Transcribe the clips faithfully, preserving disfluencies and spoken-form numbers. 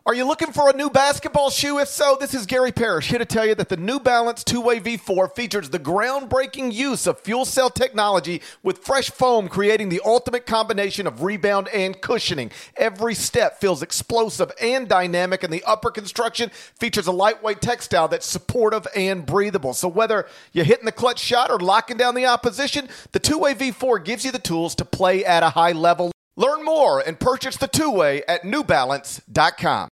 Are you looking for a new basketball shoe? If so, this is Gary Parrish here to tell you that the New Balance two-way V four features the groundbreaking use of fuel cell technology with fresh foam, creating the ultimate combination of rebound and cushioning. Every step feels explosive and dynamic, and the upper construction features a lightweight textile that's supportive and breathable. So whether you're hitting the clutch shot or locking down the opposition, the two-way V four gives you the tools to play at a high level. Learn more and purchase the two-way at new balance dot com.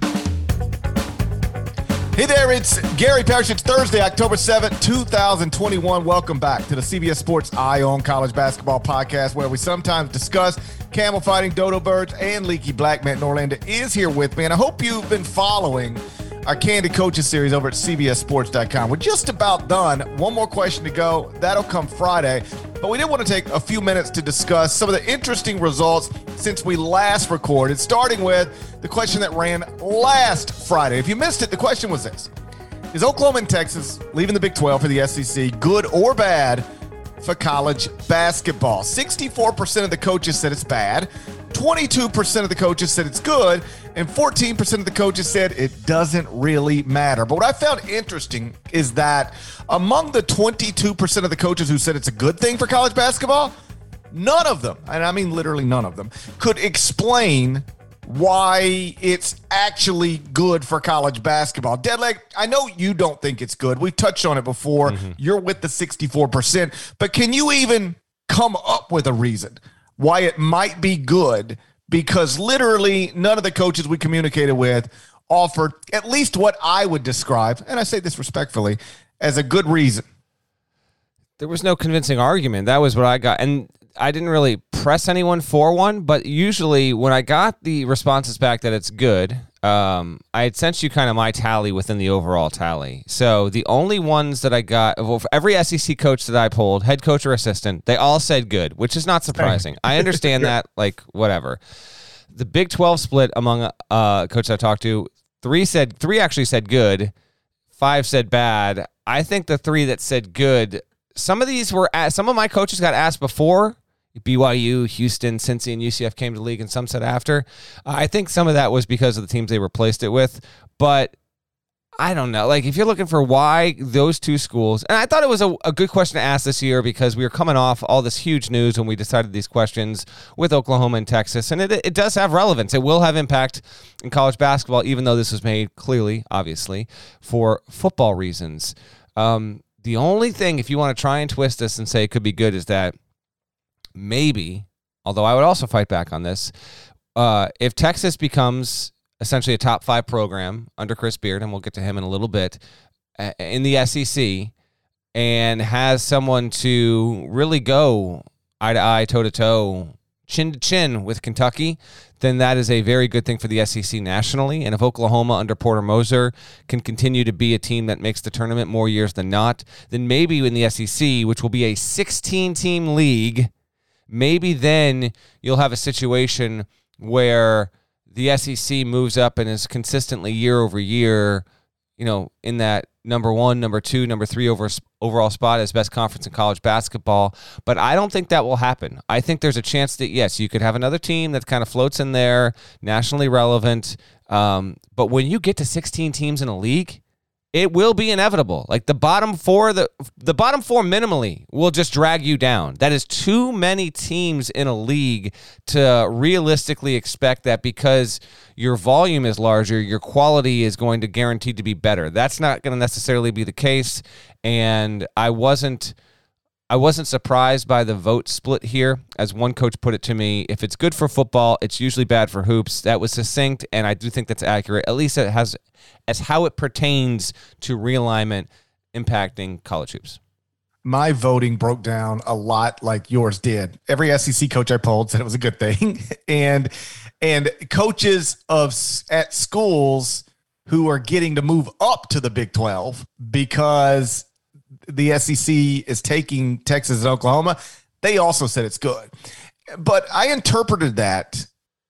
Hey there, it's Gary Parrish. It's Thursday, October seventh, twenty twenty-one. Welcome back to the C B S Sports Eye on College Basketball podcast, where we sometimes discuss camel fighting, dodo birds, and leaky black. Matt Norlander is here with me, and I hope you've been following our Candid Coaches series over at C B S sports dot com. We're just about done. One more question to go. That'll come Friday. But we did want to take a few minutes to discuss some of the interesting results since we last recorded, starting with the question that ran last Friday. If you missed it, the question was this: is Oklahoma and Texas leaving the Big twelve for the S E C good or bad for college basketball? sixty-four percent of the coaches said it's bad, twenty-two percent of the coaches said it's good, and fourteen percent of the coaches said it doesn't really matter. But what I found interesting is that among the twenty-two percent of the coaches who said it's a good thing for college basketball, none of them, and I mean literally none of them, could explain why it's actually good for college basketball. Deadleg, I know you don't think it's good. We've touched on it before. Mm-hmm. You're with the sixty-four percent. But can you even come up with a reason why it might be good? Because literally none of the coaches we communicated with offered at least what I would describe, and I say this respectfully, as a good reason. There was no convincing argument. That was what I got. And I didn't really press anyone for one, but usually when I got the responses back that it's good, um, I had sent you kind of my tally within the overall tally. So the only ones that I got, well, for every S E C coach that I pulled, head coach or assistant, they all said good, which is not surprising. I understand that, like, whatever. The Big twelve split among uh, coaches I talked to, three said, three actually said good, five said bad. I think the three that said good, some of these were, asked, some of my coaches got asked before B Y U, Houston, Cincy, and U C F came to the league, and some said after. Uh, I think some of that was because of the teams they replaced it with, but I don't know. Like, if you're looking for why those two schools, and I thought it was a, a good question to ask this year because we were coming off all this huge news when we decided these questions with Oklahoma and Texas, and it, it does have relevance. It will have impact in college basketball, even though this was made clearly, obviously, for football reasons. Um, the only thing, if you want to try and twist this and say it could be good, is that maybe, although I would also fight back on this, uh, if Texas becomes essentially a top five program under Chris Beard, and we'll get to him in a little bit, uh, in the S E C, and has someone to really go eye to eye, toe to toe, chin to chin with Kentucky, then that is a very good thing for the S E C nationally. And if Oklahoma under Porter Moser can continue to be a team that makes the tournament more years than not, then maybe in the S E C, which will be a sixteen-team league, maybe then you'll have a situation where the S E C moves up and is consistently year over year, you know, in that number one, number two, number three over, overall spot as best conference in college basketball. But I don't think that will happen. I think there's a chance that, yes, you could have another team that kind of floats in there, nationally relevant. Um, but when you get to sixteen teams in a league, it will be inevitable. Like the bottom four, the the bottom four minimally will just drag you down. That is too many teams in a league to realistically expect that because your volume is larger, your quality is going to guaranteed to be better. That's not going to necessarily be the case. And I wasn't I wasn't surprised by the vote split here. As one coach put it to me, if it's good for football, it's usually bad for hoops. That was succinct, and I do think that's accurate. At least it has as how it pertains to realignment impacting college hoops. My voting broke down a lot like yours did. Every S E C coach I polled said it was a good thing. and and coaches of at schools who are getting to move up to the Big twelve because the S E C is taking Texas and Oklahoma, they also said it's good. But I interpreted that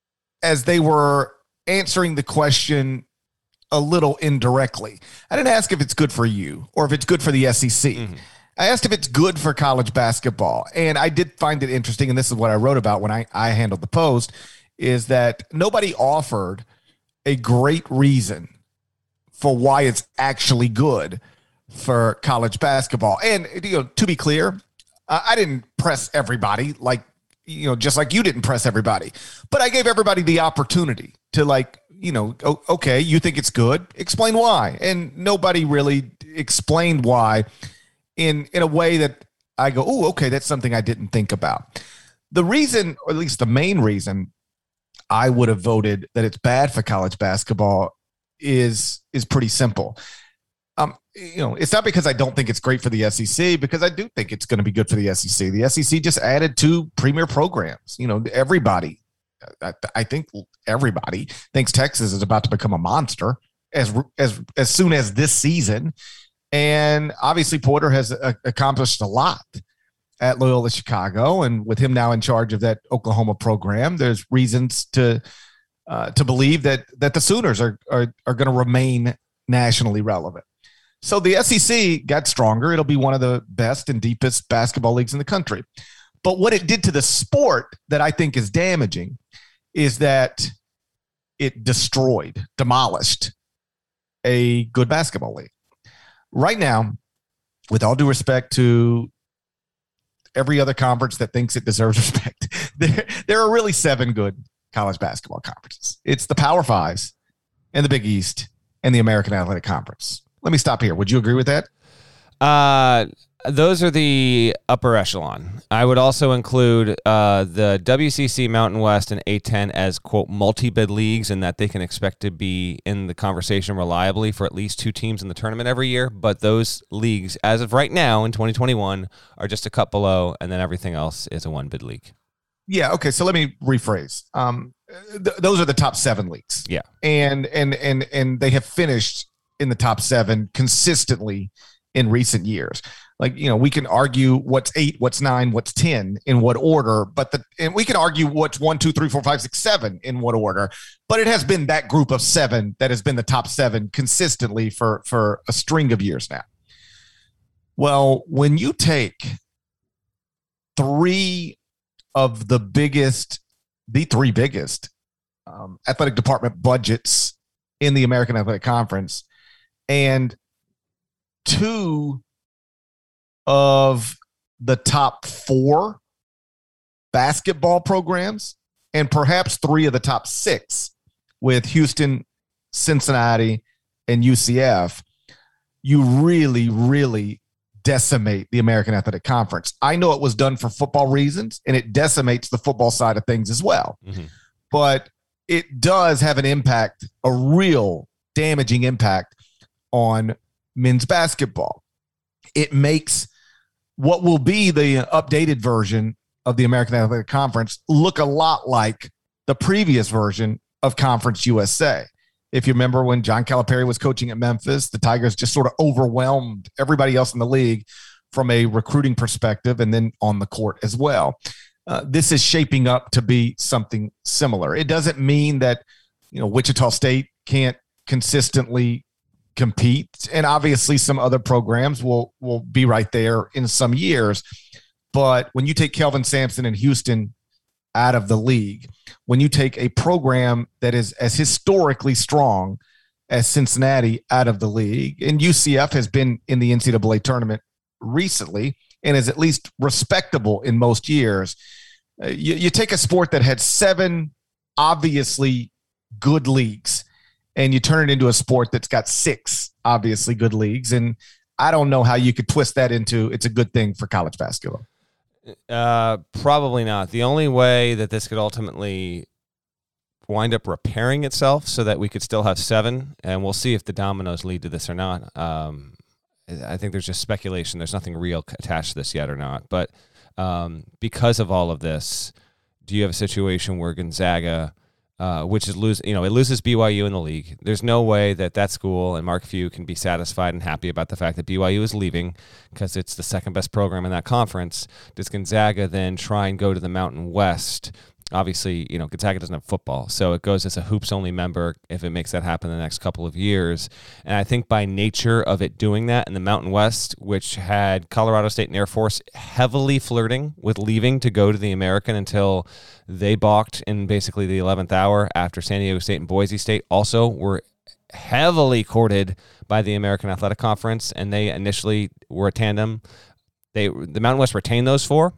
as they were answering the question a little indirectly. I didn't ask if it's good for you or if it's good for the S E C. Mm-hmm. I asked if it's good for college basketball. And I did find it interesting, and this is what I wrote about when I, I handled the post, is that nobody offered a great reason for why it's actually good for college basketball. And, you know, to be clear, uh, I didn't press everybody like, you know, just like you didn't press everybody, but I gave everybody the opportunity to, like, you know, okay, you think it's good, explain why. And nobody really explained why in, in a way that I go, oh, okay, that's something I didn't think about. The reason, or at least the main reason I would have voted that it's bad for college basketball is, is pretty simple. Um, you know, it's not because I don't think it's great for the S E C, because I do think it's going to be good for the S E C. The S E C just added two premier programs. You know, everybody, I, I think everybody thinks Texas is about to become a monster as as as soon as this season. And obviously Porter has a, accomplished a lot at Loyola Chicago, and with him now in charge of that Oklahoma program, there's reasons to uh, to believe that that the Sooners are are are going to remain nationally relevant. So the S E C got stronger. It'll be one of the best and deepest basketball leagues in the country. But what it did to the sport that I think is damaging is that it destroyed, demolished a good basketball league. Right now, with all due respect to every other conference that thinks it deserves respect, there, there are really seven good college basketball conferences. It's the Power Fives and the Big East and the American Athletic Conference. Let me stop here. Would you agree with that? Uh, those are the upper echelon. I would also include uh, the W C C, Mountain West, and A ten as, quote, multi-bid leagues, and that they can expect to be in the conversation reliably for at least two teams in the tournament every year. But those leagues, as of right now in twenty twenty-one, are just a cut below, and then everything else is a one-bid league. Yeah, okay, so let me rephrase. Um, th- those are the top seven leagues. Yeah. And, and, and, and they have finished in the top seven consistently in recent years. Like, you know, we can argue what's eight, what's nine, what's ten in what order, but the, and we can argue what's one, two, three, four, five, six, seven in what order, but it has been that group of seven that has been the top seven consistently for, for a string of years now. Well, when you take three of the biggest, the three biggest um, athletic department budgets in the American Athletic Conference, and two of the top four basketball programs, and perhaps three of the top six with Houston, Cincinnati, and U C F, you really, really decimate the American Athletic Conference. I know it was done for football reasons, and it decimates the football side of things as well. Mm-hmm. But it does have an impact, a real damaging impact on men's basketball. It makes what will be the updated version of the American Athletic Conference look a lot like the previous version of Conference U S A. If you remember when John Calipari was coaching at Memphis, the Tigers just sort of overwhelmed everybody else in the league from a recruiting perspective and then on the court as well. Uh, this is shaping up to be something similar. It doesn't mean that, you know, Wichita State can't consistently compete, and obviously some other programs will will be right there in some years. But when you take Kelvin Sampson and Houston out of the league, when you take a program that is as historically strong as Cincinnati out of the league, and U C F has been in the N C double A tournament recently and is at least respectable in most years, uh, you, you take a sport that had seven obviously good leagues and you turn it into a sport that's got six obviously good leagues. And I don't know how you could twist that into it's a good thing for college basketball. Uh, probably not. The only way that this could ultimately wind up repairing itself so that we could still have seven, and we'll see if the dominoes lead to this or not. Um, I think there's just speculation. There's nothing real attached to this yet or not. But um, because of all of this, do you have a situation where Gonzaga, uh, which is lose, you know, it loses B Y U in the league? There's no way that that school and Mark Few can be satisfied and happy about the fact that B Y U is leaving because it's the second best program in that conference. Does Gonzaga then try and go to the Mountain West obviously, you know, Gonzaga doesn't have football, so it goes as a hoops-only member if it makes that happen in the next couple of years. And I think by nature of it doing that in the Mountain West, which had Colorado State and Air Force heavily flirting with leaving to go to the American until they balked in basically the eleventh hour after San Diego State and Boise State also were heavily courted by the American Athletic Conference, and they initially were a tandem. They the Mountain West retained those four.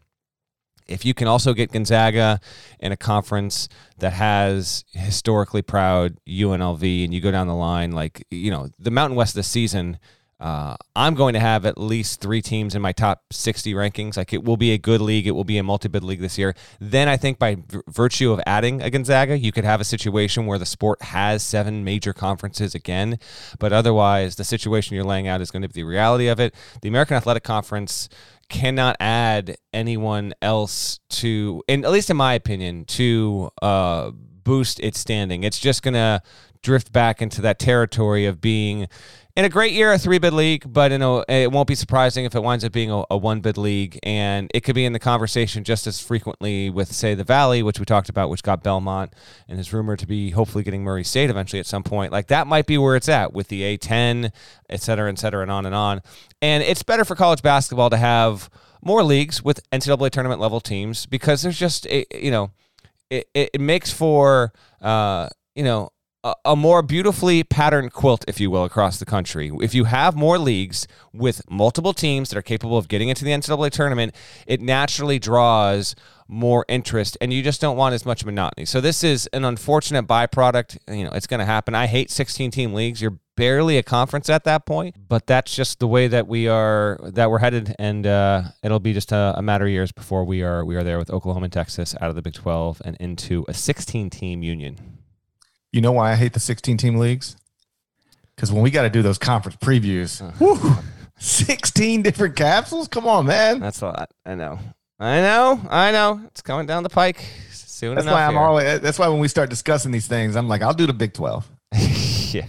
If you can also get Gonzaga in a conference that has historically proud U N L V, and you go down the line, like, you know, the Mountain West this season, uh, I'm going to have at least three teams in my top sixty rankings. Like, it will be a good league. It will be a multi-bid league this year. Then I think by v- virtue of adding a Gonzaga, you could have a situation where the sport has seven major conferences again. But otherwise, the situation you're laying out is going to be the reality of it. The American Athletic Conference cannot add anyone else to, and at least in my opinion, to uh, boost its standing. It's just going to drift back into that territory of being, in a great year, a three-bid league, but in a, it won't be surprising if it winds up being a, a one-bid league, and it could be in the conversation just as frequently with, say, the Valley, which we talked about, which got Belmont and is rumored to be hopefully getting Murray State eventually at some point. Like, that might be where it's at with the A ten, et cetera, et cetera, and on and on. And it's better for college basketball to have more leagues with N C double A tournament level teams, because there's just, a, you know, it, it makes for, uh, you know, a more beautifully patterned quilt, if you will, across the country. If you have more leagues with multiple teams that are capable of getting into the N C double A tournament, it naturally draws more interest, and you just don't want as much monotony. So this is an unfortunate byproduct. You know, it's going to happen. I hate sixteen-team leagues. You're barely a conference at that point, but that's just the way that we are, that we're headed, and uh, it'll be just a, a matter of years before we are we are there with Oklahoma and Texas out of the Big twelve and into a sixteen-team union. You know why I hate the sixteen-team leagues? Because when we got to do those conference previews, uh, whew, sixteen different capsules? Come on, man. That's a lot. I know. I know. I know. It's coming down the pike soon that's enough. Why I'm here. always, that's why when we start discussing these things, I'm like, I'll do the Big twelve. Yeah.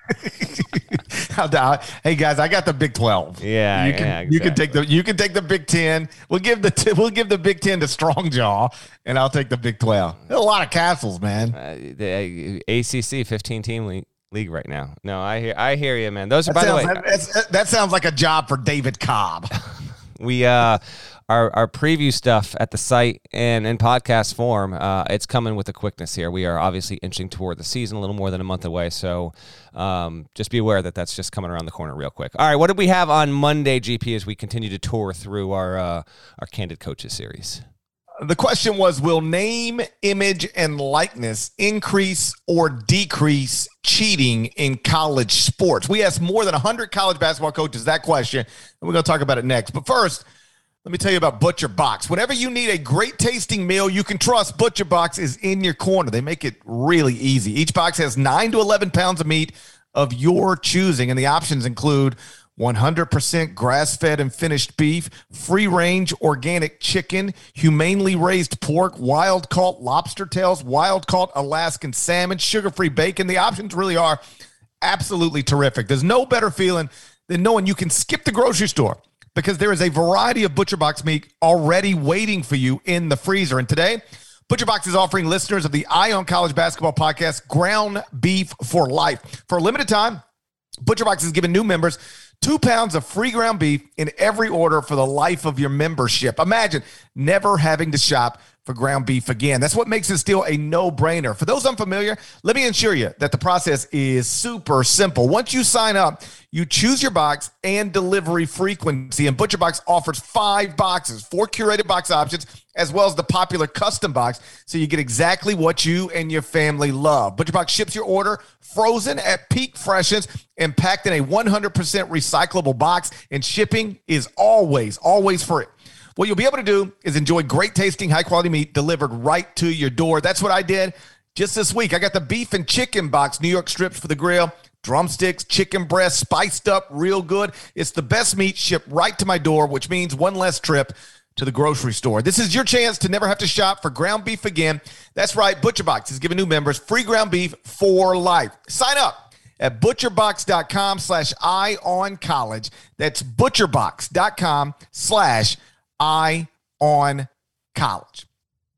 Hey guys, I got the Big twelve. Yeah, you can yeah, exactly. you can take the you can take the Big ten. We'll give the t- we'll give the Big ten to Strongjaw, and I'll take the Big twelve. There's a lot of capsules, man. Uh, the A C C fifteen-team league, league right now. No, I hear I hear you, man. Those are that by sounds, the way. That, that's, that sounds like a job for David Cobb. we uh. Our our preview stuff at the site and in podcast form, uh, it's coming with a quickness here. We are obviously inching toward the season, a little more than a month away. So um, just be aware that that's just coming around the corner real quick. All right, what did we have on Monday, G P, as we continue to tour through our uh, our Candid Coaches series? The question was, will name, image, and likeness increase or decrease cheating in college sports? We asked more than one hundred college basketball coaches that question, and we're going to talk about it next. But first, let me tell you about Butcher Box. Whenever you need a great tasting meal, you can trust Butcher Box is in your corner. They make it really easy. Each box has nine to eleven pounds of meat of your choosing, and the options include one hundred percent grass-fed and finished beef, free-range organic chicken, humanely raised pork, wild-caught lobster tails, wild-caught Alaskan salmon, sugar-free bacon. The options really are absolutely terrific. There's no better feeling than knowing you can skip the grocery store, because there is a variety of Butcher Box meat already waiting for you in the freezer. And today, Butcher Box is offering listeners of the Eye on College Basketball podcast ground beef for life. For a limited time, Butcher Box is giving new members two pounds of free ground beef in every order for the life of your membership. Imagine never having to shop for ground beef again. That's what makes this deal a no-brainer. For those unfamiliar, let me assure you that the process is super simple. Once you sign up, you choose your box and delivery frequency, and Butcher Box offers five boxes, four curated box options, as well as the popular custom box, so you get exactly what you and your family love. Butcher Box ships your order frozen at peak freshness and packed in a one hundred percent recyclable box, and shipping is always, always free. What you'll be able to do is enjoy great tasting, high quality meat delivered right to your door. That's what I did just this week. I got the beef and chicken box, New York strips for the grill, drumsticks, chicken breast, spiced up real good. It's the best meat shipped right to my door, which means one less trip to the grocery store. This is your chance to never have to shop for ground beef again. That's right. Butcher Box is giving new members free ground beef for life. Sign up at butcherbox.com slash eye on college. That's butcherbox.com slash eye on college.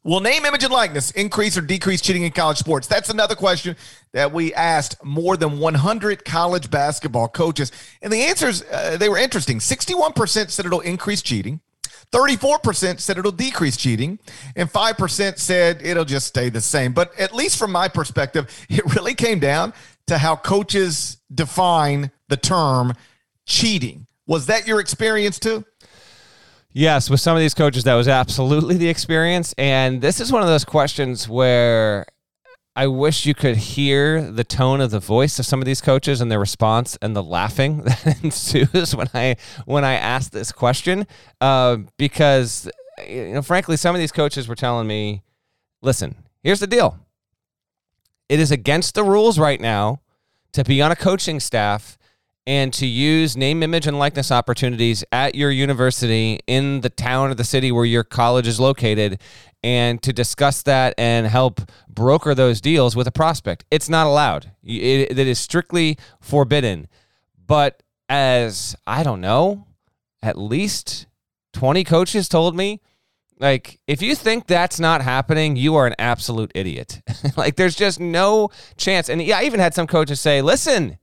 Will name, image, and likeness increase or decrease cheating in college sports? That's another question that we asked more than one hundred college basketball coaches. And the answers, uh, they were interesting. sixty-one percent said it'll increase cheating. thirty-four percent said it'll decrease cheating. And five percent said it'll just stay the same. But at least from my perspective, it really came down to how coaches define the term cheating. Was that your experience too? Yes, with some of these coaches, that was absolutely the experience. And this is one of those questions where I wish you could hear the tone of the voice of some of these coaches and their response and the laughing that ensues when I when I ask this question. Uh, because, you know, frankly, some of these coaches were telling me, listen, here's the deal. It is against the rules right now to be on a coaching staff and to use name, image, and likeness opportunities at your university in the town or the city where your college is located, and to discuss that and help broker those deals with a prospect. It's not allowed. It, it is strictly forbidden. But as, I don't know, at least twenty coaches told me, like, if you think that's not happening, you are an absolute idiot. Like, there's just no chance. And yeah, I even had some coaches say, listen,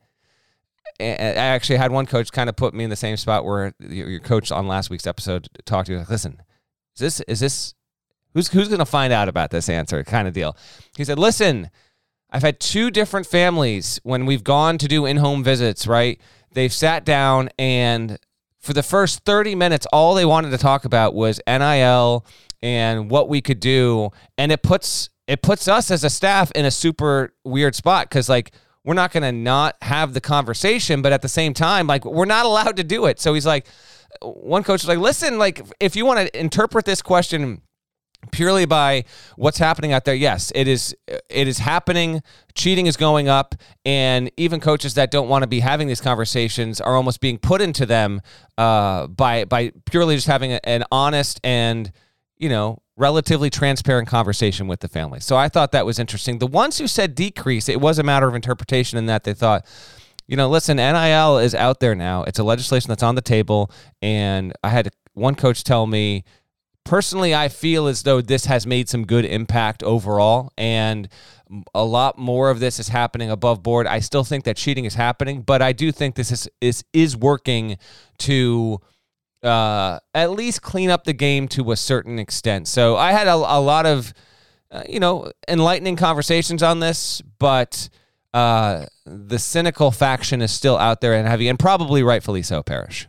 I actually had one coach kind of put me in the same spot where your coach on last week's episode talked to you. Like, listen, is this, is this, who's, who's going to find out about this answer kind of deal? He said, listen, I've had two different families when we've gone to do in-home visits, right? They've sat down, and for the first thirty minutes, all they wanted to talk about was N I L and what we could do. And it puts, it puts us as a staff in a super weird spot. Cause like, we're not going to not have the conversation, but at the same time, like, we're not allowed to do it. So he's like, one coach was like, listen, like, if you want to interpret this question purely by what's happening out there, yes, it is, it is happening. Cheating is going up. And even coaches that don't want to be having these conversations are almost being put into them uh, by, by purely just having a, an honest and, you know, relatively transparent conversation with the family. So I thought that was interesting. The ones who said decrease, it was a matter of interpretation in that they thought, you know, listen, N I L is out there now. It's a legislation that's on the table. And I had one coach tell me, personally, I feel as though this has made some good impact overall, and a lot more of this is happening above board. I still think that cheating is happening, but I do think this is is, is working to uh, at least clean up the game to a certain extent. So I had a, a lot of, uh, you know, enlightening conversations on this, but uh, the cynical faction is still out there and heavy, and probably rightfully so, Parrish.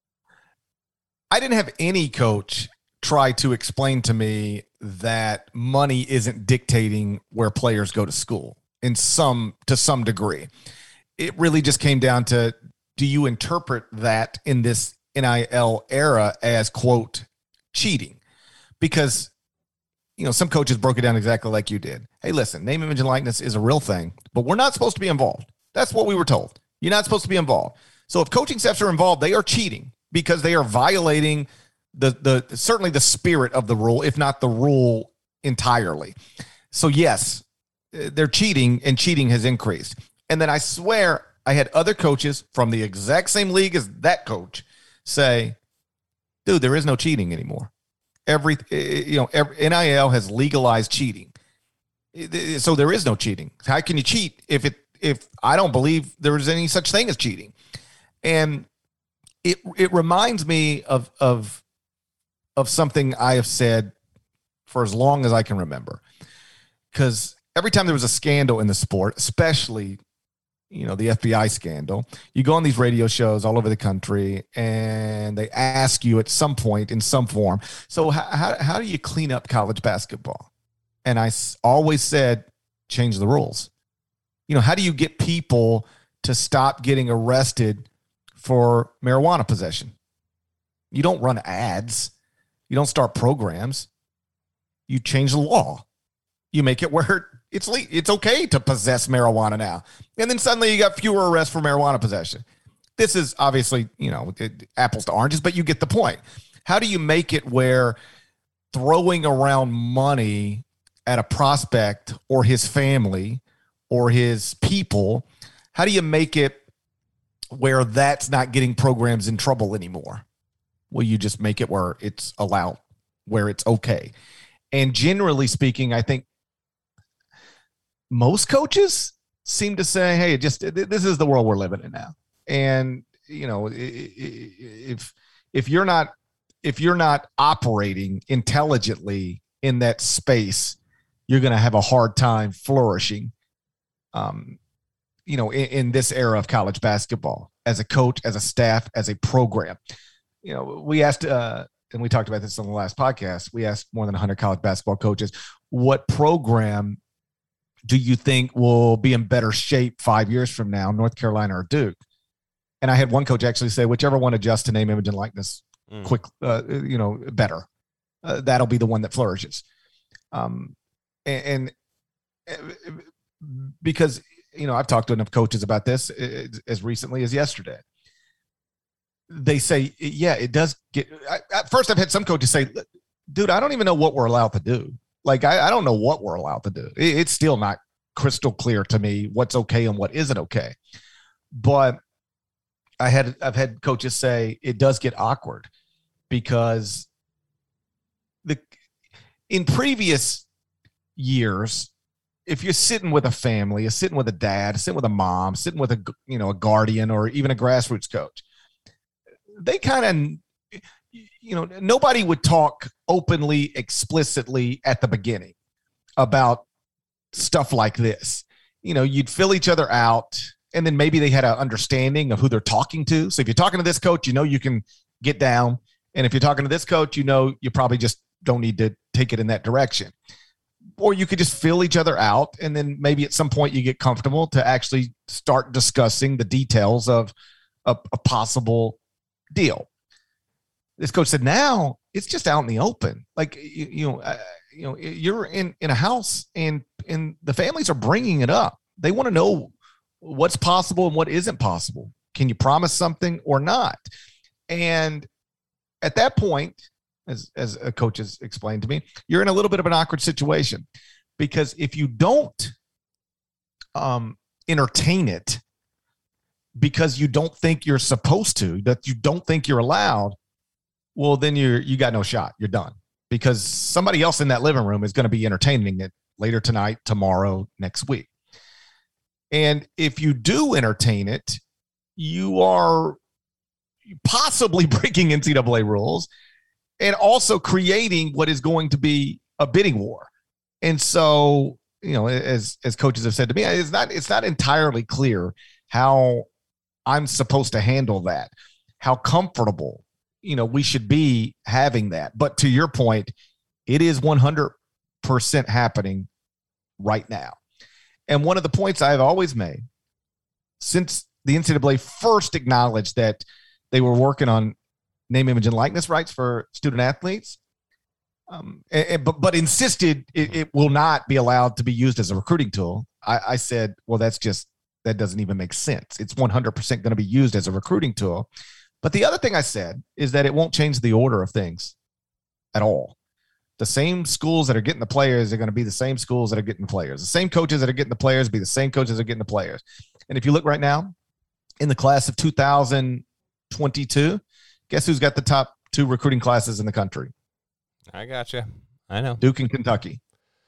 I didn't have any coach try to explain to me that money isn't dictating where players go to school in some, to some degree. It really just came down to, do you interpret that in this N I L era as, quote, cheating? Because, you know, some coaches broke it down exactly like you did. Hey, listen, name, image, and likeness is a real thing, but we're not supposed to be involved. That's what we were told. You're not supposed to be involved. So if coaching staffs are involved, they are cheating because they are violating the, the, certainly the spirit of the rule, if not the rule entirely. So yes, they're cheating, and cheating has increased. And then I swear I had other coaches from the exact same league as that coach say, dude, there is no cheating anymore. Every, you know, every, N I L has legalized cheating. So there is no cheating. How can you cheat if it, if I don't believe there is any such thing as cheating? And it, it reminds me of, of, of something I have said for as long as I can remember. Because every time there was a scandal in the sport, especially, you know, the F B I scandal, you go on these radio shows all over the country and they ask you at some point in some form, so how, how, how do you clean up college basketball? And I always said, change the rules. You know, how do you get people to stop getting arrested for marijuana possession? You don't run ads. You don't start programs. You change the law. You make it where it's le- it's okay to possess marijuana now. And then suddenly you got fewer arrests for marijuana possession. This is obviously, you know, it, apples to oranges, but you get the point. How do you make it where throwing around money at a prospect or his family or his people, how do you make it where that's not getting programs in trouble anymore? Well, you just make it where it's allowed, where it's okay. And generally speaking, I think most coaches seem to say, hey, just this is the world we're living in now. And, you know, if if you're not if you're not operating intelligently in that space, you're going to have a hard time flourishing, um, you know, in, in this era of college basketball as a coach, as a staff, as a program. You know, we asked, uh, and we talked about this on the last podcast, we asked more than one hundred college basketball coaches, what program do you think will be in better shape five years from now, North Carolina or Duke? And I had one coach actually say, whichever one adjusts to name, image, and likeness mm. quick, uh, you know, better. Uh, that'll be the one that flourishes. Um, and, and because, you know, I've talked to enough coaches about this as recently as yesterday. They say, yeah, it does get I, – at first I've had some coaches say, dude, I don't even know what we're allowed to do. Like, I, I don't know what we're allowed to do. It, it's still not crystal clear to me what's okay and what isn't okay. But I had I've had coaches say it does get awkward because the in previous years, if you're sitting with a family, you're sitting with a dad, sitting with a mom, sitting with a you know a guardian or even a grassroots coach, they kind of, you know, nobody would talk openly, explicitly at the beginning about stuff like this. You know, you'd fill each other out, and then maybe they had an understanding of who they're talking to. So if you're talking to this coach, you know you can get down. And if you're talking to this coach, you know you probably just don't need to take it in that direction. Or you could just fill each other out, and then maybe at some point you get comfortable to actually start discussing the details of a, a possible deal. This coach said, now it's just out in the open. Like, you, you know, uh, you know, you're in, in a house and, and the families are bringing it up. They want to know what's possible and what isn't possible. Can you promise something or not? And at that point, as, as a coach has explained to me, you're in a little bit of an awkward situation, because if you don't um, entertain it because you don't think you're supposed to, that you don't think you're allowed, well, then you're, you got no shot. You're done, because somebody else in that living room is going to be entertaining it later tonight, tomorrow, next week. And if you do entertain it, you are possibly breaking N C double A rules and also creating what is going to be a bidding war. And so, you know, as, as coaches have said to me, it's not, it's not entirely clear how I'm supposed to handle that, how comfortable, you know, we should be having that. But to your point, it is one hundred percent happening right now. And one of the points I've always made since the N C double A first acknowledged that they were working on name, image, and likeness rights for student athletes, um, and, and, but, but insisted it, it will not be allowed to be used as a recruiting tool, I, I said, well, that's just, that doesn't even make sense. It's one hundred percent going to be used as a recruiting tool. But the other thing I said is that it won't change the order of things at all. The same schools that are getting the players are going to be the same schools that are getting the players. The same coaches that are getting the players be the same coaches that are getting the players. And if you look right now in the class of two thousand twenty-two, guess who's got the top two recruiting classes in the country? I got you. I know. Duke and Kentucky.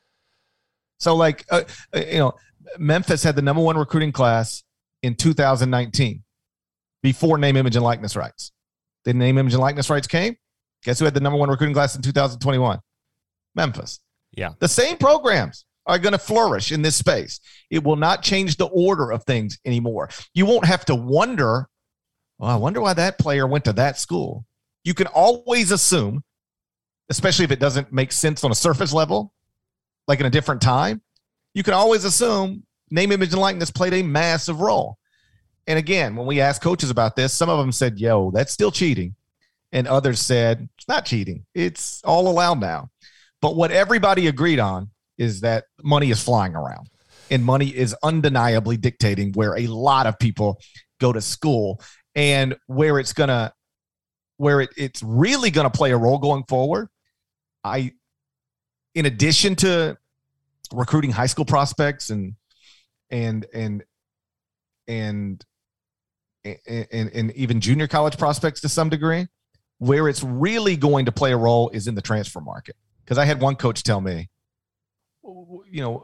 So, like, uh, you know, Memphis had the number one recruiting class in two thousand nineteen before name, image, and likeness rights. Then name, image, and likeness rights came. Guess who had the number one recruiting class in two thousand twenty-one? Memphis. Yeah. The same programs are going to flourish in this space. It will not change the order of things anymore. You won't have to wonder, well, I wonder why that player went to that school. You can always assume, especially if it doesn't make sense on a surface level, like in a different time, you can always assume name, image, and likeness played a massive role. And again, when we asked coaches about this, some of them said, yo, that's still cheating. And others said, it's not cheating. It's all allowed now. But what everybody agreed on is that money is flying around, and money is undeniably dictating where a lot of people go to school, and where it's going to, where it, it's really going to play a role going forward. I, in addition to recruiting high school prospects and, and, and, and, and, and, and even junior college prospects to some degree, where it's really going to play a role is in the transfer market. Because I had one coach tell me, you know,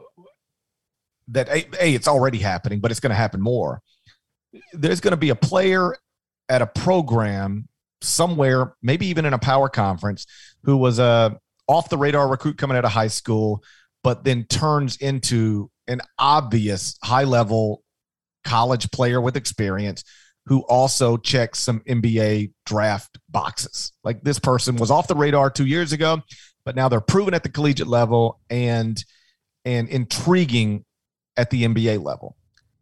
that a, a it's already happening, but it's going to happen more. There's going to be a player at a program somewhere, maybe even in a power conference, who was a off the radar recruit coming out of high school, but then turns into an obvious high level college player with experience who also checks some N B A draft boxes. Like, this person was off the radar two years ago, but now they're proven at the collegiate level and, and intriguing at the N B A level.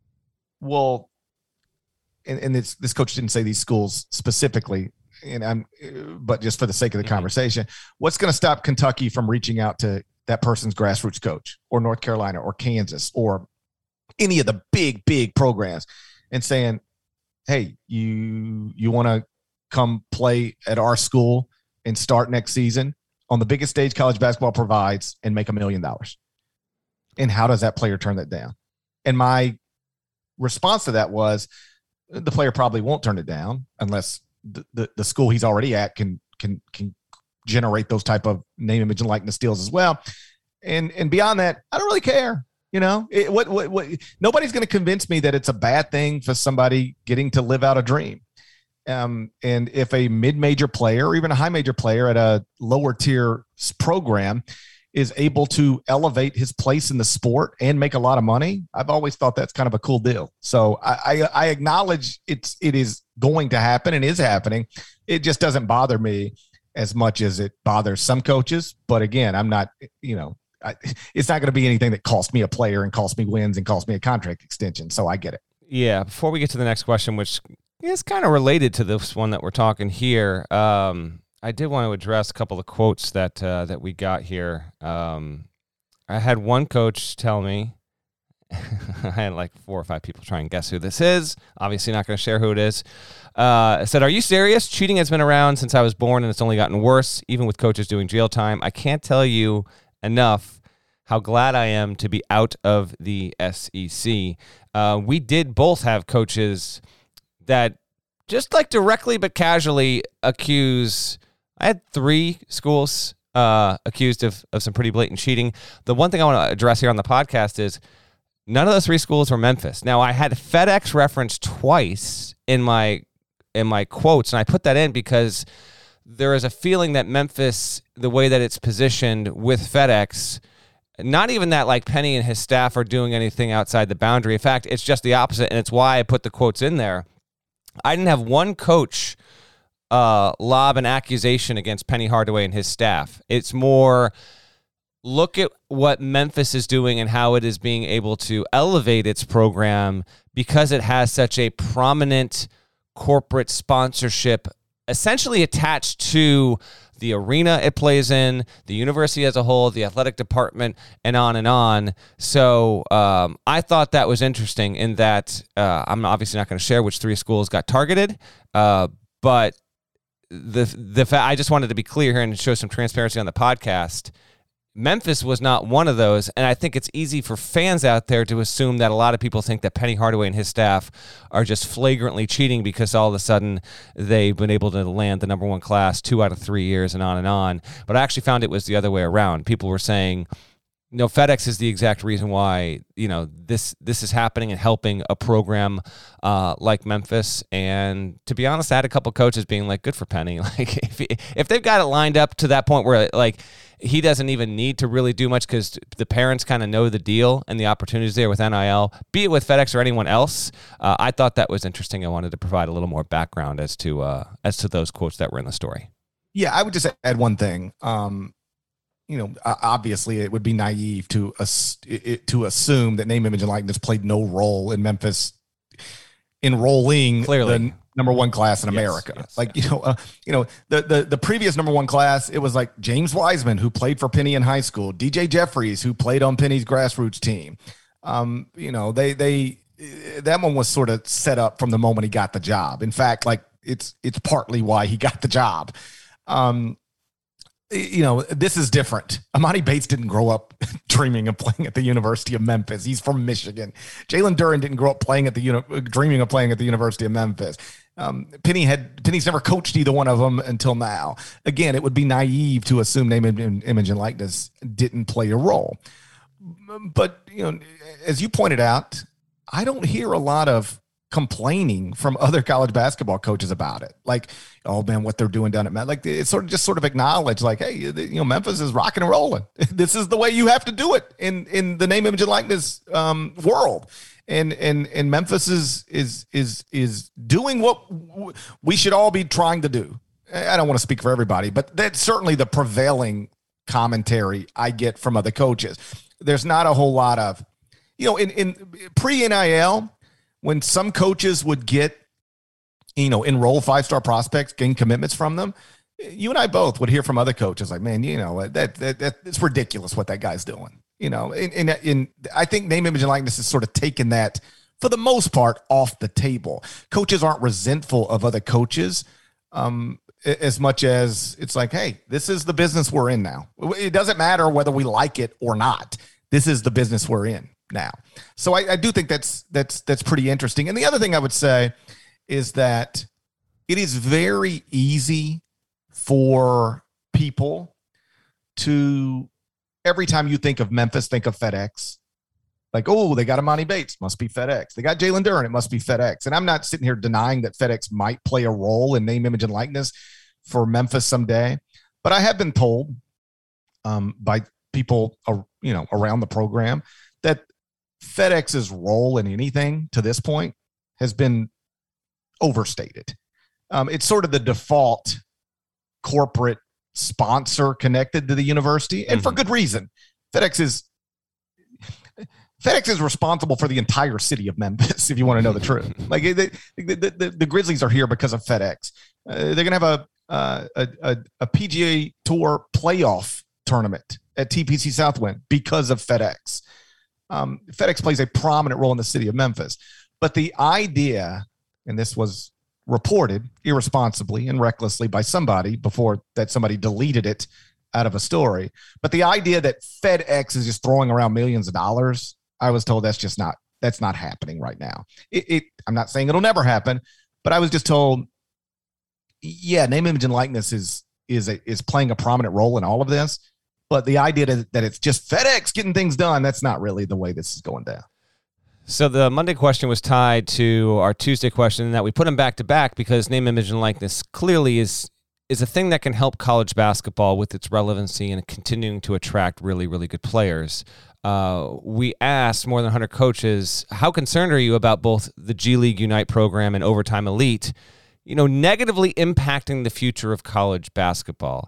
Well, and, and this, this coach didn't say these schools specifically, and I'm, but just for the sake of the mm-hmm. conversation, what's going to stop Kentucky from reaching out to that person's grassroots coach, or North Carolina or Kansas or any of the big, big programs, and saying, hey, you, you want to come play at our school and start next season on the biggest stage college basketball provides and make a million dollars? And how does that player turn that down? And my response to that was, the player probably won't turn it down unless the, the, the school he's already at can, can, can generate those type of name, image, and likeness deals as well. And, and beyond that, I don't really care. You know, it, what, what, what, nobody's going to convince me that it's a bad thing for somebody getting to live out a dream. Um, and if a mid-major player or even a high-major player at a lower tier program is able to elevate his place in the sport and make a lot of money, I've always thought that's kind of a cool deal. So I, I, I acknowledge it's, it is going to happen and is happening. It just doesn't bother me as much as it bothers some coaches. But again, I'm not, you know, I, it's not going to be anything that costs me a player and costs me wins and costs me a contract extension. So I get it. Yeah. Before we get to the next question, which is kind of related to this one that we're talking here, um, I did want to address a couple of quotes that uh, that we got here. Um, I had one coach tell me, I had like four or five people try and guess who this is. Obviously not going to share who it is. Uh, I said, "Are you serious? Cheating has been around since I was born, and it's only gotten worse, even with coaches doing jail time. I can't tell you enough how glad I am to be out of the S E C." Uh, we did both have coaches that just like directly but casually accuse. I had three schools uh, accused of, of some pretty blatant cheating. The one thing I want to address here on the podcast is none of those three schools were Memphis. Now, I had FedEx referenced twice in my in my quotes, and I put that in because there is a feeling that Memphis, the way that it's positioned with FedEx, not even that like Penny and his staff are doing anything outside the boundary. In fact, it's just the opposite, and it's why I put the quotes in there. I didn't have one coach uh, lob an accusation against Penny Hardaway and his staff. It's more, look at what Memphis is doing and how it is being able to elevate its program because it has such a prominent corporate sponsorship essentially attached to the arena it plays in, the university as a whole, the athletic department, and on and on. So um, I thought that was interesting in that uh, I'm obviously not going to share which three schools got targeted, uh, but the the fa- I just wanted to be clear here and show some transparency on the podcast. Memphis was not one of those, and I think it's easy for fans out there to assume that a lot of people think that Penny Hardaway and his staff are just flagrantly cheating because all of a sudden they've been able to land the number one class two out of three years and on and on. But I actually found it was the other way around. People were saying, no, FedEx is the exact reason why, you know, this this is happening and helping a program uh, like Memphis. And to be honest, I had a couple coaches being like, good for Penny. Like if he, if they've got it lined up to that point where like he doesn't even need to really do much because the parents kind of know the deal and the opportunities there with N I L, be it with FedEx or anyone else. Uh, I thought that was interesting. I wanted to provide a little more background as to uh, as to those quotes that were in the story. Yeah, I would just add one thing. Um, you know, obviously it would be naive to uh, to assume that name, image, and likeness played no role in Memphis enrolling Clearly. the number one class in Yes, America. yes, like, yes. you know, uh, you know, the, the, the previous number one class, it was like James Wiseman, who played for Penny in high school, D J Jeffries, who played on Penny's grassroots team. Um, you know, they, they, that one was sort of set up from the moment he got the job. In fact, like it's, it's partly why he got the job. Um, you know, this is different. Amani Bates didn't grow up dreaming of playing at the University of Memphis. He's from Michigan. Jalen Duren didn't grow up playing at the, uni- dreaming of playing at the University of Memphis. Um, Penny had Penny's never coached either one of them until now. Again, it would be naive to assume name, image, and likeness didn't play a role. But, you know, as you pointed out, I don't hear a lot of complaining from other college basketball coaches about it. Like, oh man, what they're doing down at Met. Like, it's sort of just sort of acknowledged, like, hey, you know, Memphis is rocking and rolling. This is the way you have to do it in in the name, image, and likeness um, world. And and and Memphis is is is is doing what we should all be trying to do. I don't want to speak for everybody, but that's certainly the prevailing commentary I get from other coaches. There's not a whole lot of, you know, in in pre-N I L, when some coaches would get, you know, enroll five-star prospects, gain commitments from them, you and I both would hear from other coaches like, man, you know, that that, that it's ridiculous what that guy's doing. You know, in, in, in I think name, image, and likeness has sort of taken that, for the most part, off the table. Coaches aren't resentful of other coaches um, as much as it's like, hey, this is the business we're in now. It doesn't matter whether we like it or not. This is the business we're in now. So I, I do think that's that's that's pretty interesting. And the other thing I would say is that it is very easy for people to, every time you think of Memphis, think of FedEx. Like, oh, they got Amani Bates, must be FedEx. They got Jalen Duren, it must be FedEx. And I'm not sitting here denying that FedEx might play a role in name, image, and likeness for Memphis someday. But I have been told um, by people, uh, you know, around the program that FedEx's role in anything to this point has been overstated. Um, it's sort of the default corporate sponsor connected to the university, and mm-hmm. for good reason. FedEx is FedEx is responsible for the entire city of Memphis, if you want to know the truth. Like the, the, the, the Grizzlies are here because of FedEx. Uh, they're going to have a, uh, a, a, a P G A Tour playoff tournament at T P C Southwind because of FedEx. Um, FedEx plays a prominent role in the city of Memphis. But the idea, and this was reported irresponsibly and recklessly by somebody before that somebody deleted it out of a story. But the idea that FedEx is just throwing around millions of dollars, I was told that's just not, that's not happening right now. It, it I'm not saying it'll never happen, but I was just told, yeah, name, image, and likeness is, is, a, is playing a prominent role in all of this. But the idea that, that it's just FedEx getting things done, that's not really the way this is going down. So the Monday question was tied to our Tuesday question, and that we put them back to back because name, image, and likeness clearly is is a thing that can help college basketball with its relevancy and continuing to attract really, really good players. Uh, we asked more than one hundred coaches, how concerned are you about both the G League Unite program and Overtime Elite, you know, negatively impacting the future of college basketball?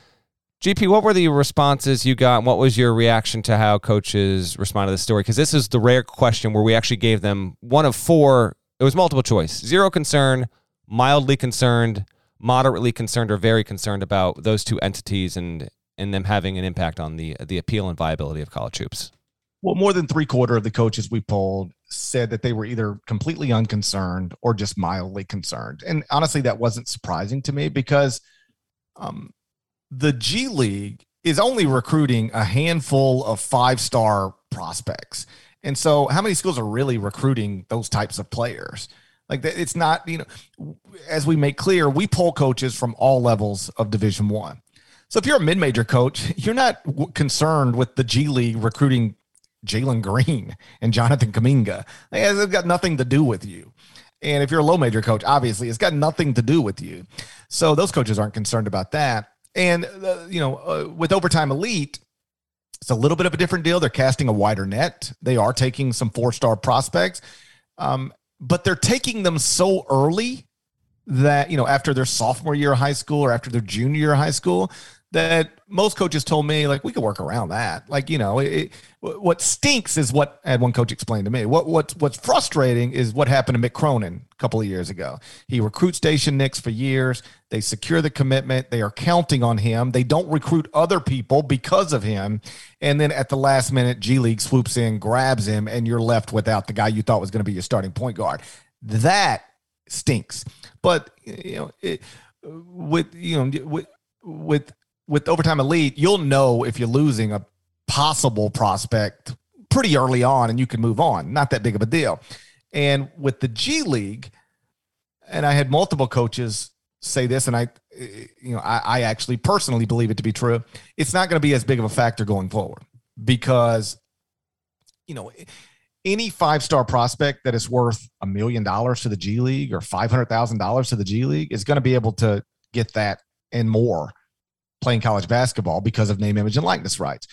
G P, what were the responses you got? What was your reaction to how coaches responded to this story? Because this is the rare question where we actually gave them one of four. It was multiple choice. Zero concern, mildly concerned, moderately concerned, or very concerned about those two entities and, and them having an impact on the, the appeal and viability of college hoops. Well, more than three quarter of the coaches we polled said that they were either completely unconcerned or just mildly concerned. And honestly, that wasn't surprising to me because um, – the G League is only recruiting a handful of five-star prospects. And so how many schools are really recruiting those types of players? Like it's not, you know, as we make clear, we poll coaches from all levels of Division One. So if you're a mid-major coach, you're not w- concerned with the G League recruiting Jalen Green and Jonathan Kuminga. It's got nothing to do with you. And if you're a low-major coach, obviously it's got nothing to do with you. So those coaches aren't concerned about that. And, uh, you know, uh, with Overtime Elite, it's a little bit of a different deal. They're casting a wider net. They are taking some four-star prospects, um, but they're taking them so early that, you know, after their sophomore year of high school or after their junior year of high school, that most coaches told me, like, we could work around that. Like, you know, it, what stinks is what I had one coach explain to me. What what What's frustrating is what happened to Mick Cronin a couple of years ago. He recruits Station Knicks for years. They secure the commitment. They are counting on him. They don't recruit other people because of him. And then at the last minute, G League swoops in, grabs him, and you're left without the guy you thought was going to be your starting point guard. That stinks. But, you know, it, with, you know, with, with, with Overtime Elite, you'll know if you're losing a possible prospect pretty early on and you can move on. Not that big of a deal. And with the G League, and I had multiple coaches say this, and I, you know, I, I actually personally believe it to be true. It's not going to be as big of a factor going forward because, you know, any five-star prospect that is worth a million dollars to the G League or five hundred thousand dollars to the G League is going to be able to get that and more playing college basketball because of name, image, and likeness rights.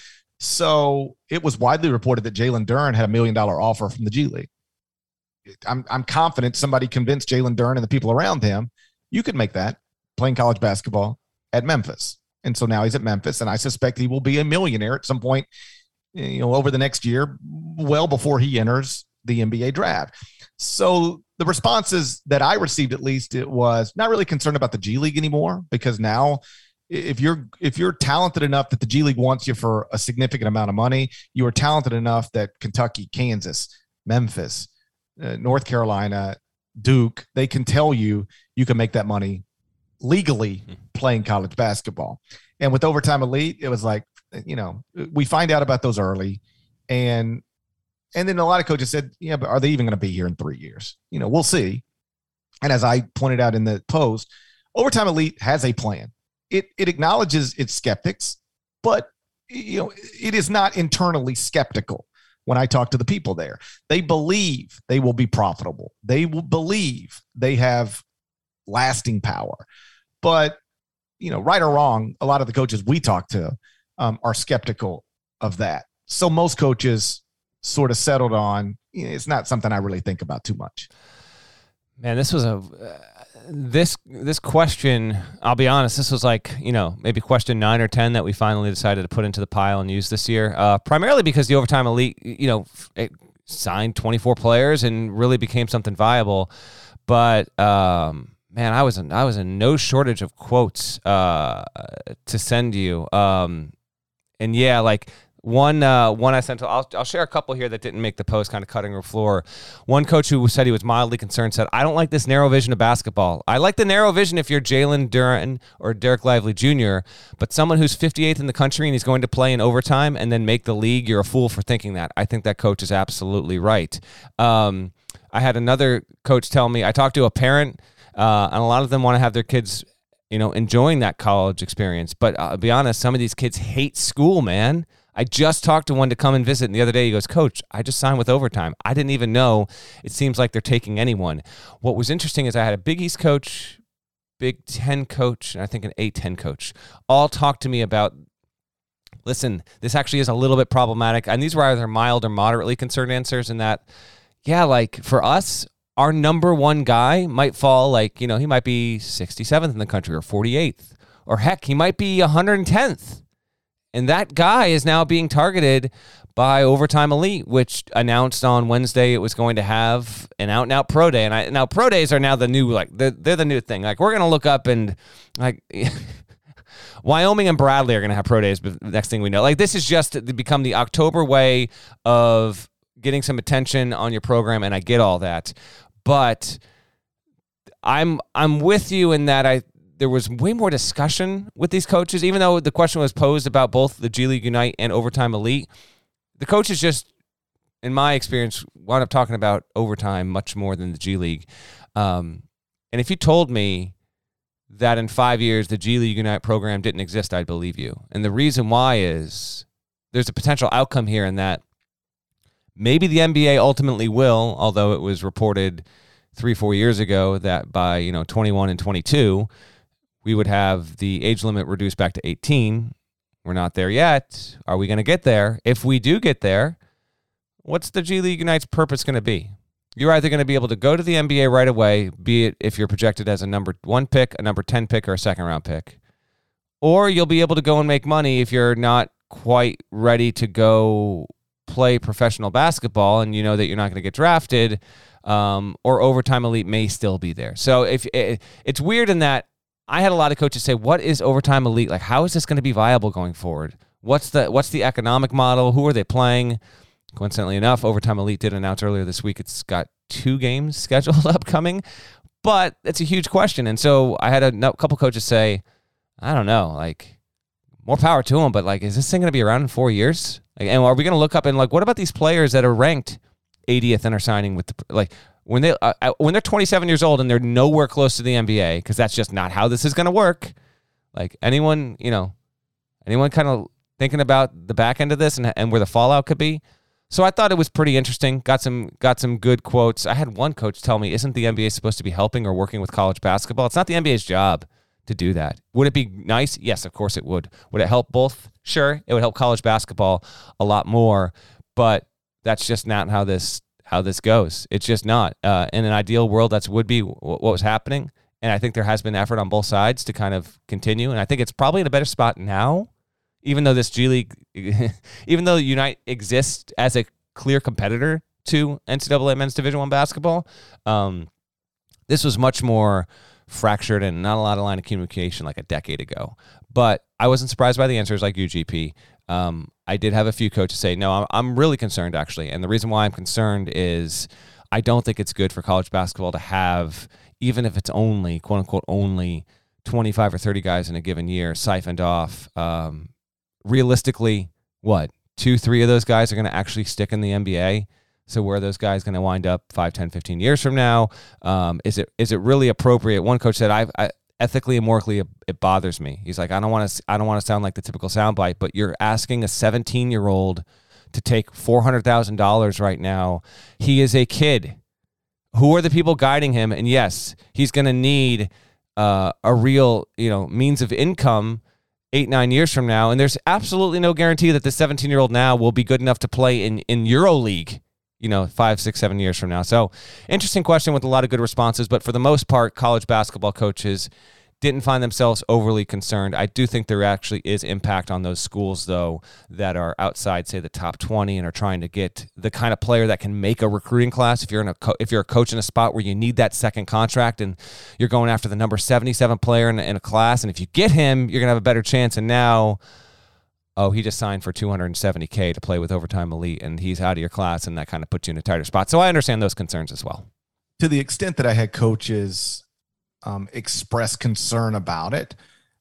So it was widely reported that Jalen Duren had a million dollar offer from the G League. I'm I'm confident somebody convinced Jalen Duren and the people around him, you could make that playing college basketball at Memphis. And so now he's at Memphis, and I suspect he will be a millionaire at some point, you know, over the next year, well before he enters the N B A draft. So the responses that I received, at least, it was not really concerned about the G League anymore, because now if you're if you're talented enough that the G League wants you for a significant amount of money, you are talented enough that Kentucky, Kansas, Memphis, uh, North Carolina, Duke, they can tell you you can make that money legally playing college basketball. And with Overtime Elite, it was like, you know, we find out about those early. And and then a lot of coaches said, yeah, but are they even going to be here in three years? You know, we'll see. And as I pointed out in the post, Overtime Elite has a plan. It it acknowledges its skeptics, but, you know, it is not internally skeptical. When I talk to the people there, they believe they will be profitable. They will believe they have lasting power. But, you know, right or wrong, a lot of the coaches we talk to um, are skeptical of that. So most coaches sort of settled on, you know, it's not something I really think about too much. Man, this was a uh, this this question, I'll be honest, this was like, you know, maybe question nine or ten that we finally decided to put into the pile and use this year, uh, primarily because the Overtime Elite, you know, it signed twenty-four players and really became something viable. But, um, man, I was in, I was in no shortage of quotes uh, to send you. Um, and, yeah, like, One uh, one I sent to, I'll, I'll share a couple here that didn't make the post, kind of cutting the floor. One coach who said he was mildly concerned said, I don't like this narrow vision of basketball. I like the narrow vision if you're Jalen Duren or Derek Lively Junior, but someone who's fifty-eighth in the country and he's going to play in overtime and then make the league, you're a fool for thinking that. I think that coach is absolutely right. Um, I had another coach tell me, I talked to a parent, uh, and a lot of them want to have their kids, you know, enjoying that college experience. But I'll be honest, some of these kids hate school, man. I just talked to one to come and visit, and the other day he goes, Coach, I just signed with Overtime. I didn't even know. It seems like they're taking anyone. What was interesting is I had a Big East coach, Big Ten coach, and I think an A ten coach, all talk to me about, listen, this actually is a little bit problematic. And these were either mild or moderately concerned answers in that, yeah, like for us, our number one guy might fall like, you know, he might be sixty-seventh in the country or forty-eighth. Or heck, he might be one hundred tenth. And that guy is now being targeted by Overtime Elite, which announced on Wednesday it was going to have an out-and-out pro day. And I, now pro days are now the new, like, they're, they're the new thing. Like, we're going to look up and, like, Wyoming and Bradley are going to have pro days, but next thing we know. Like, this is just to become the October way of getting some attention on your program, and I get all that. But I'm I'm with you in that I there was way more discussion with these coaches, even though the question was posed about both the G League Unite and Overtime Elite. The coaches just, in my experience, wound up talking about Overtime much more than the G League. Um, and if you told me that in five years the G League Unite program didn't exist, I'd believe you. And the reason why is there's a potential outcome here in that maybe the N B A ultimately will, although it was reported three, four years ago that by, you know, twenty-one and twenty-two, we would have the age limit reduced back to eighteen. We're not there yet. Are we going to get there? If we do get there, what's the G League Unite's purpose going to be? You're either going to be able to go to the N B A right away, be it if you're projected as a number one pick, a number ten pick, or a second round pick, or you'll be able to go and make money if you're not quite ready to go play professional basketball and you know that you're not going to get drafted, um, or Overtime Elite may still be there. So if it, it's weird in that I had a lot of coaches say, what is Overtime Elite? Like, how is this going to be viable going forward? What's the what's the economic model? Who are they playing? Coincidentally enough, Overtime Elite did announce earlier this week it's got two games scheduled upcoming, but it's a huge question. And so I had a couple coaches say, I don't know, like, more power to them, but, like, is this thing going to be around in four years? Like, and are we going to look up and, like, what about these players that are ranked eightieth and are signing with the, like, when they uh, when they're twenty-seven years old and they're nowhere close to the N B A, because that's just not how this is going to work. Like anyone, you know, anyone kind of thinking about the back end of this and and where the fallout could be. So I thought it was pretty interesting. Got some got some good quotes. I had one coach tell me, "Isn't the N B A supposed to be helping or working with college basketball? It's not the N B A's job to do that." Would it be nice? Yes, of course it would. Would it help both? Sure, it would help college basketball a lot more, but that's just not how this how this goes. It's just not. Uh, in an ideal world, that's would be what was happening, and I think there has been effort on both sides to kind of continue, and I think it's probably in a better spot now, even though this G League, even though Unite exists as a clear competitor to N C double A Men's Division One basketball. Um, this was much more fractured and not a lot of line of communication like a decade ago. But I wasn't surprised by the answers like U G P. Um, I did have a few coaches say, no, I'm, I'm really concerned, actually. And the reason why I'm concerned is I don't think it's good for college basketball to have, even if it's only, quote unquote, only twenty-five or thirty guys in a given year siphoned off. Um, realistically, what, two, three of those guys are going to actually stick in the N B A? So where are those guys going to wind up five, ten, fifteen years from now? Um, is it is it really appropriate? One coach said, I've, I ethically and morally, it bothers me. He's like, I don't want to I don't want to sound like the typical soundbite, but you're asking a seventeen-year-old to take four hundred thousand dollars right now. He is a kid. Who are the people guiding him? And yes, he's going to need uh, a real, you know, means of income eight, nine years from now. And there's absolutely no guarantee that the seventeen-year-old now will be good enough to play in, in EuroLeague, you know, five, six, seven years from now. So interesting question with a lot of good responses, but for the most part, college basketball coaches didn't find themselves overly concerned. I do think there actually is impact on those schools, though, that are outside, say, the top twenty and are trying to get the kind of player that can make a recruiting class. If you're in a co- if you're a coach in a spot where you need that second contract and you're going after the number seventy-seven player in, in a class, and if you get him, you're going to have a better chance. And now, oh, he just signed for two hundred seventy K to play with Overtime Elite, and he's out of your class, and that kind of puts you in a tighter spot. So I understand those concerns as well. To the extent that I had coaches um, express concern about it,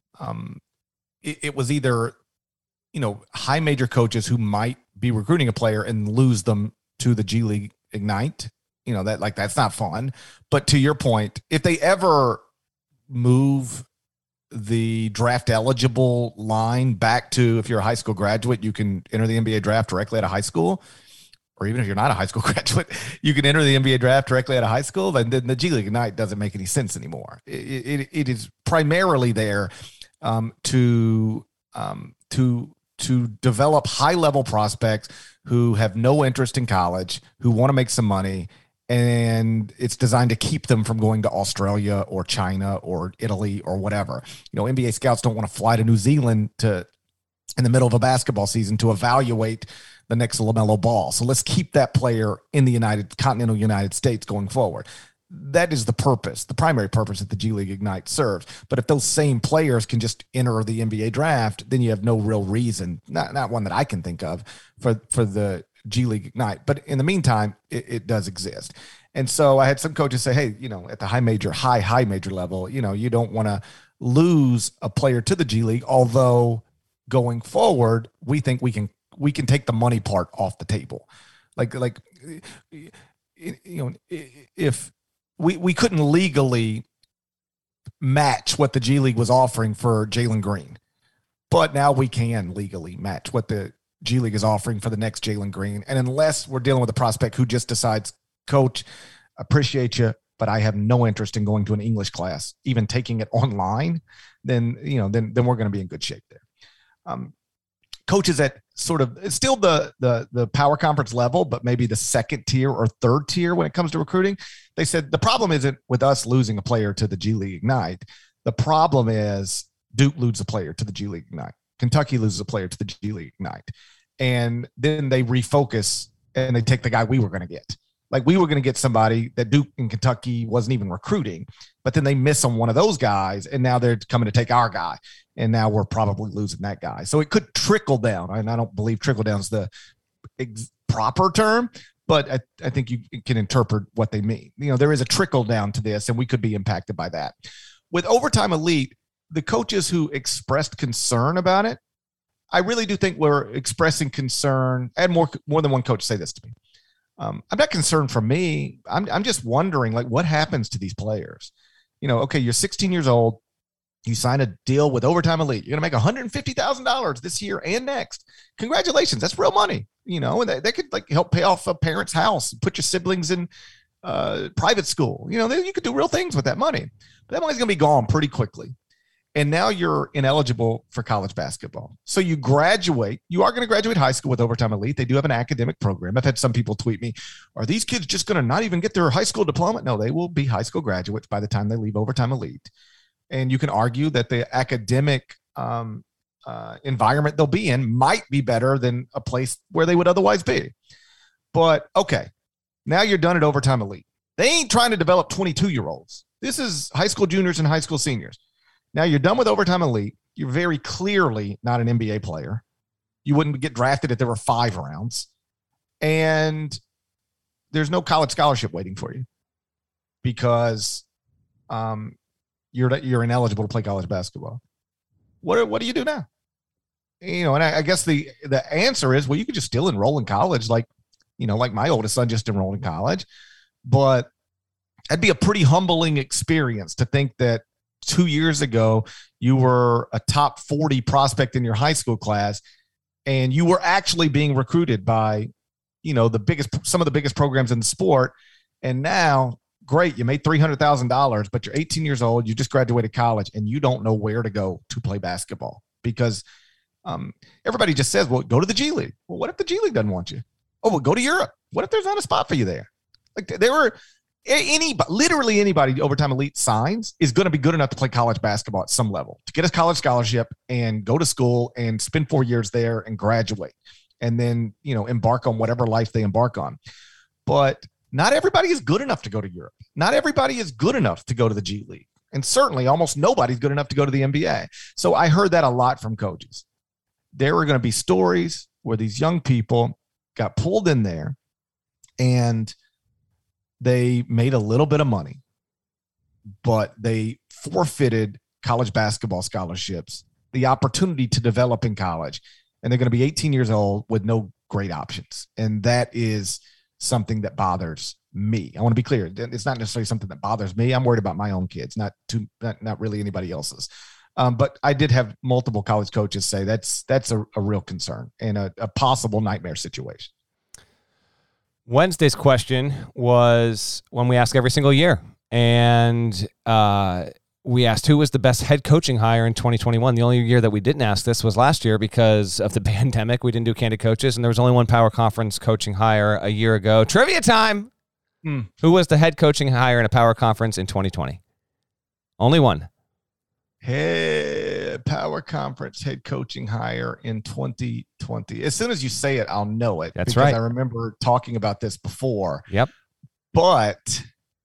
um, it, it was either, you know, high major coaches who might be recruiting a player and lose them to the G League Ignite. You know, that like that's not fun. But to your point, if they ever move the draft eligible line back to, if you're a high school graduate, you can enter the N B A draft directly at a high school, or even if you're not a high school graduate, you can enter the N B A draft directly at a high school, then the G League Ignite doesn't make any sense anymore. It, it, it is primarily there um, to, um, to, to develop high level prospects who have no interest in college, who want to make some money. And it's designed to keep them from going to Australia or China or Italy or whatever. You know, N B A scouts don't want to fly to New Zealand to in the middle of a basketball season to evaluate the next LaMelo Ball. So let's keep that player in the United continental United States going forward. That is the purpose, the primary purpose that the G League Ignite serves. But if those same players can just enter the N B A draft, then you have no real reason, not not one that I can think of, for for the G League Ignite. But in the meantime, it, it does exist. And so I had some coaches say, hey, you know, at the high major, high, high major level, you know, you don't want to lose a player to the G League, although going forward, we think we can, we can take the money part off the table. Like, like, you know, if we, we couldn't legally match what the G League was offering for Jalen Green, but now we can legally match what the G League is offering for the next Jalen Green. And unless we're dealing with a prospect who just decides, coach, appreciate you, but I have no interest in going to an English class, even taking it online, then, you know, then, then we're going to be in good shape there. Um, coaches at sort of, it's still the, the, the power conference level, but maybe the second tier or third tier when it comes to recruiting. They said the problem isn't with us losing a player to the G League Ignite. The problem is Duke loses a player to the G League Ignite. Kentucky loses a player to the G League Ignite. And then they refocus and they take the guy we were going to get. Like we were going to get somebody that Duke and Kentucky wasn't even recruiting, but then they miss on one of those guys. And now they're coming to take our guy. And now we're probably losing that guy. So it could trickle down. And I don't believe trickle down is the ex- proper term, but I, I think you can interpret what they mean. You know, there is a trickle down to this and we could be impacted by that. With Overtime Elite, the coaches who expressed concern about it, I really do think we're expressing concern. I had more, more than one coach say this to me. Um, I'm not concerned for me. I'm, I'm just wondering, like, what happens to these players? You know, okay, you're sixteen years old. You sign a deal with Overtime Elite. You're going to make one hundred fifty thousand dollars this year and next. Congratulations. That's real money. You know, and they, they could like help pay off a parent's house, put your siblings in uh, private school. You know, they, you could do real things with that money. But that money's going to be gone pretty quickly. And now you're ineligible for college basketball. So you graduate. You are going to graduate high school with Overtime Elite. They do have an academic program. I've had some people tweet me, are these kids just going to not even get their high school diploma? No, they will be high school graduates by the time they leave Overtime Elite. And you can argue that the academic um, uh, environment they'll be in might be better than a place where they would otherwise be. But, okay, now you're done at Overtime Elite. They ain't trying to develop twenty-two-year-olds. This is high school juniors and high school seniors. Now you're done with Overtime Elite. You're very clearly not an N B A player. You wouldn't get drafted if there were five rounds. And there's no college scholarship waiting for you because um, you're you're ineligible to play college basketball. What what do you do now? You know, and I, I guess the the answer is, well, you could just still enroll in college, like you know, like my oldest son just enrolled in college. But that'd be a pretty humbling experience to think that two years ago, you were a top forty prospect in your high school class, and you were actually being recruited by, you know, the biggest, some of the biggest programs in the sport. And now, great, you made three hundred thousand dollars, but you're eighteen years old, you just graduated college, and you don't know where to go to play basketball because um, everybody just says, well, go to the G League. Well, what if the G League doesn't want you? Oh, well, go to Europe. What if there's not a spot for you there? Like there were any, literally anybody Overtime Elite signs is going to be good enough to play college basketball at some level, to get a college scholarship and go to school and spend four years there and graduate and then, you know, embark on whatever life they embark on. But not everybody is good enough to go to Europe. Not everybody is good enough to go to the G League. And certainly almost nobody's good enough to go to the N B A. So I heard that a lot from coaches. There were going to be stories where these young people got pulled in there and they made a little bit of money, but they forfeited college basketball scholarships, the opportunity to develop in college, and they're going to be eighteen years old with no great options. And that is something that bothers me. I want to be clear. It's not necessarily something that bothers me. I'm worried about my own kids, not too, not, not really anybody else's. Um, but I did have multiple college coaches say that's that's a, a real concern and a, a possible nightmare situation. Wednesday's question was one we ask every single year. And uh, we asked who was the best head coaching hire in twenty twenty-one. The only year that we didn't ask this was last year because of the pandemic. We didn't do Candid Coaches, and there was only one Power Conference coaching hire a year ago. Trivia time! Hmm. Who was the head coaching hire in a Power Conference in twenty twenty? Only one. Head Power Conference head coaching hire in twenty twenty. As soon as you say it, I'll know it. That's because right. I remember talking about this before. Yep. But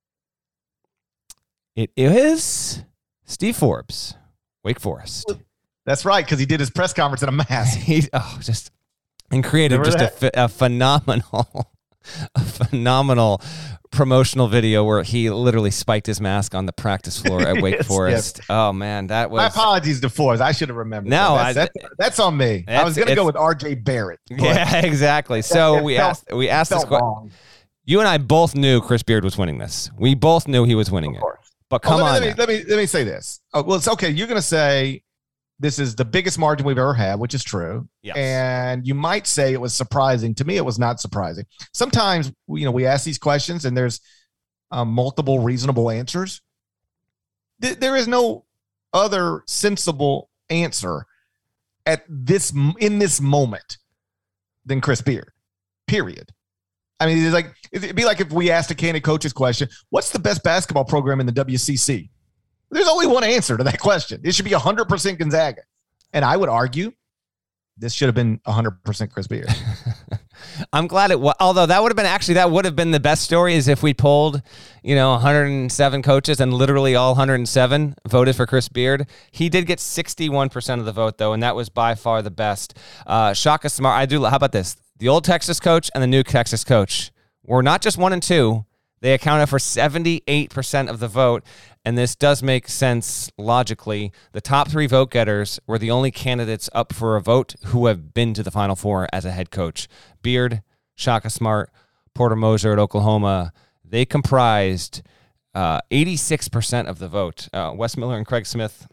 it is Steve Forbes, Wake Forest. That's right, because he did his press conference in a mask. he oh, just and created remember just a, a phenomenal, a phenomenal promotional video where he literally spiked his mask on the practice floor at Wake yes, Forest. Yes. Oh man, that was. My apologies to Forbes. I should have remembered. No, that's, I, that's, that's on me. I was going to go with R J Barrett. Yeah, exactly. So we felt, asked. We asked this question. You and I both knew Chris Beard was winning this. We both knew he was winning it. But come oh, let me, on. Let me, let me let me say this. Oh, well, it's okay. You're going to say this is the biggest margin we've ever had, which is true. Yes. And you might say it was surprising. To me, it was not surprising. Sometimes you know we ask these questions and there's um, multiple reasonable answers. Th- there is no other sensible answer at this in this moment than Chris Beard. Period. I mean, it's like it'd be like if we asked a Candid Coaches question, what's the best basketball program in the W C C? There's only one answer to that question. It should be one hundred percent Gonzaga. And I would argue this should have been one hundred percent Chris Beard. I'm glad it was. Although that would have been actually, that would have been the best story is if we polled, you know, one hundred seven coaches and literally all one hundred seven voted for Chris Beard. He did get sixty-one percent of the vote, though, and that was by far the best. Uh, Shaka Smart, I do. How about this? The old Texas coach and the new Texas coach were not just one and two. They accounted for seventy-eight percent of the vote, and this does make sense logically. The top three vote getters were the only candidates up for a vote who have been to the Final Four as a head coach. Beard, Shaka Smart, Porter Moser at Oklahoma, they comprised uh, eighty-six percent of the vote. Uh, Wes Miller and Craig Smith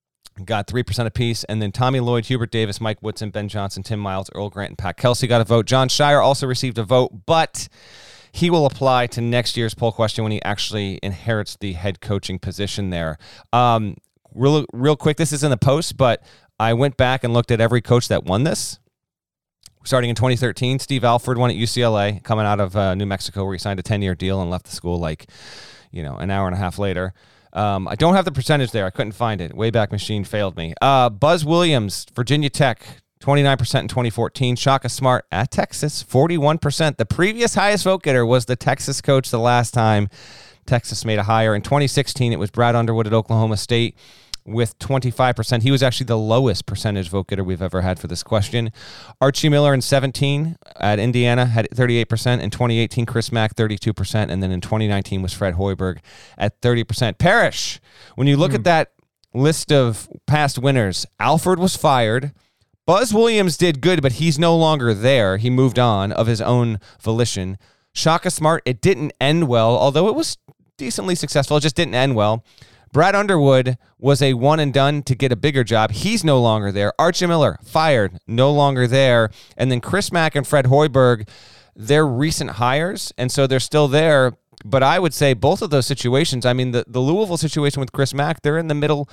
got three percent apiece, and then Tommy Lloyd, Hubert Davis, Mike Woodson, Ben Johnson, Tim Miles, Earl Grant, and Pat Kelsey got a vote. John Shire also received a vote, but he will apply to next year's poll question when he actually inherits the head coaching position there. Um, real, real quick, this is in the post, but I went back and looked at every coach that won this. Starting in twenty thirteen, Steve Alford won at U C L A, coming out of uh, New Mexico, where he signed a ten-year deal and left the school like, you know, an hour and a half later. Um, I don't have the percentage there. I couldn't find it. Wayback Machine failed me. Uh, Buzz Williams, Virginia Tech, twenty-nine percent in twenty fourteen. Shaka Smart at Texas, forty-one percent. The previous highest vote getter was the Texas coach the last time Texas made a hire. In twenty sixteen, it was Brad Underwood at Oklahoma State with twenty-five percent. He was actually the lowest percentage vote getter we've ever had for this question. Archie Miller in seventeen at Indiana had thirty-eight percent. In twenty eighteen, Chris Mack, thirty-two percent. And then in twenty nineteen was Fred Hoiberg at thirty percent. Parrish, when you look mm. at that list of past winners, Alford was fired. Buzz Williams did good, but he's no longer there. He moved on of his own volition. Shaka Smart, it didn't end well, although it was decently successful. It just didn't end well. Brad Underwood was a one and done to get a bigger job. He's no longer there. Archie Miller, fired, no longer there. And then Chris Mack and Fred Hoiberg, they're recent hires, and so they're still there. But I would say both of those situations, I mean, the, the Louisville situation with Chris Mack, they're in the middle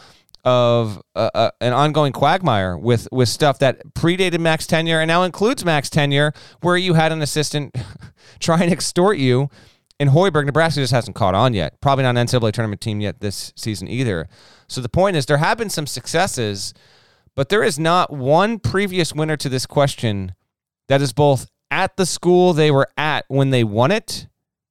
of uh, uh, an ongoing quagmire with, with stuff that predated Mack's tenure and now includes Mack's tenure, where you had an assistant try and extort you. And Hoiberg, Nebraska just hasn't caught on yet. Probably not an N C double A tournament team yet this season either. So the point is, there have been some successes, but there is not one previous winner to this question that is both at the school they were at when they won it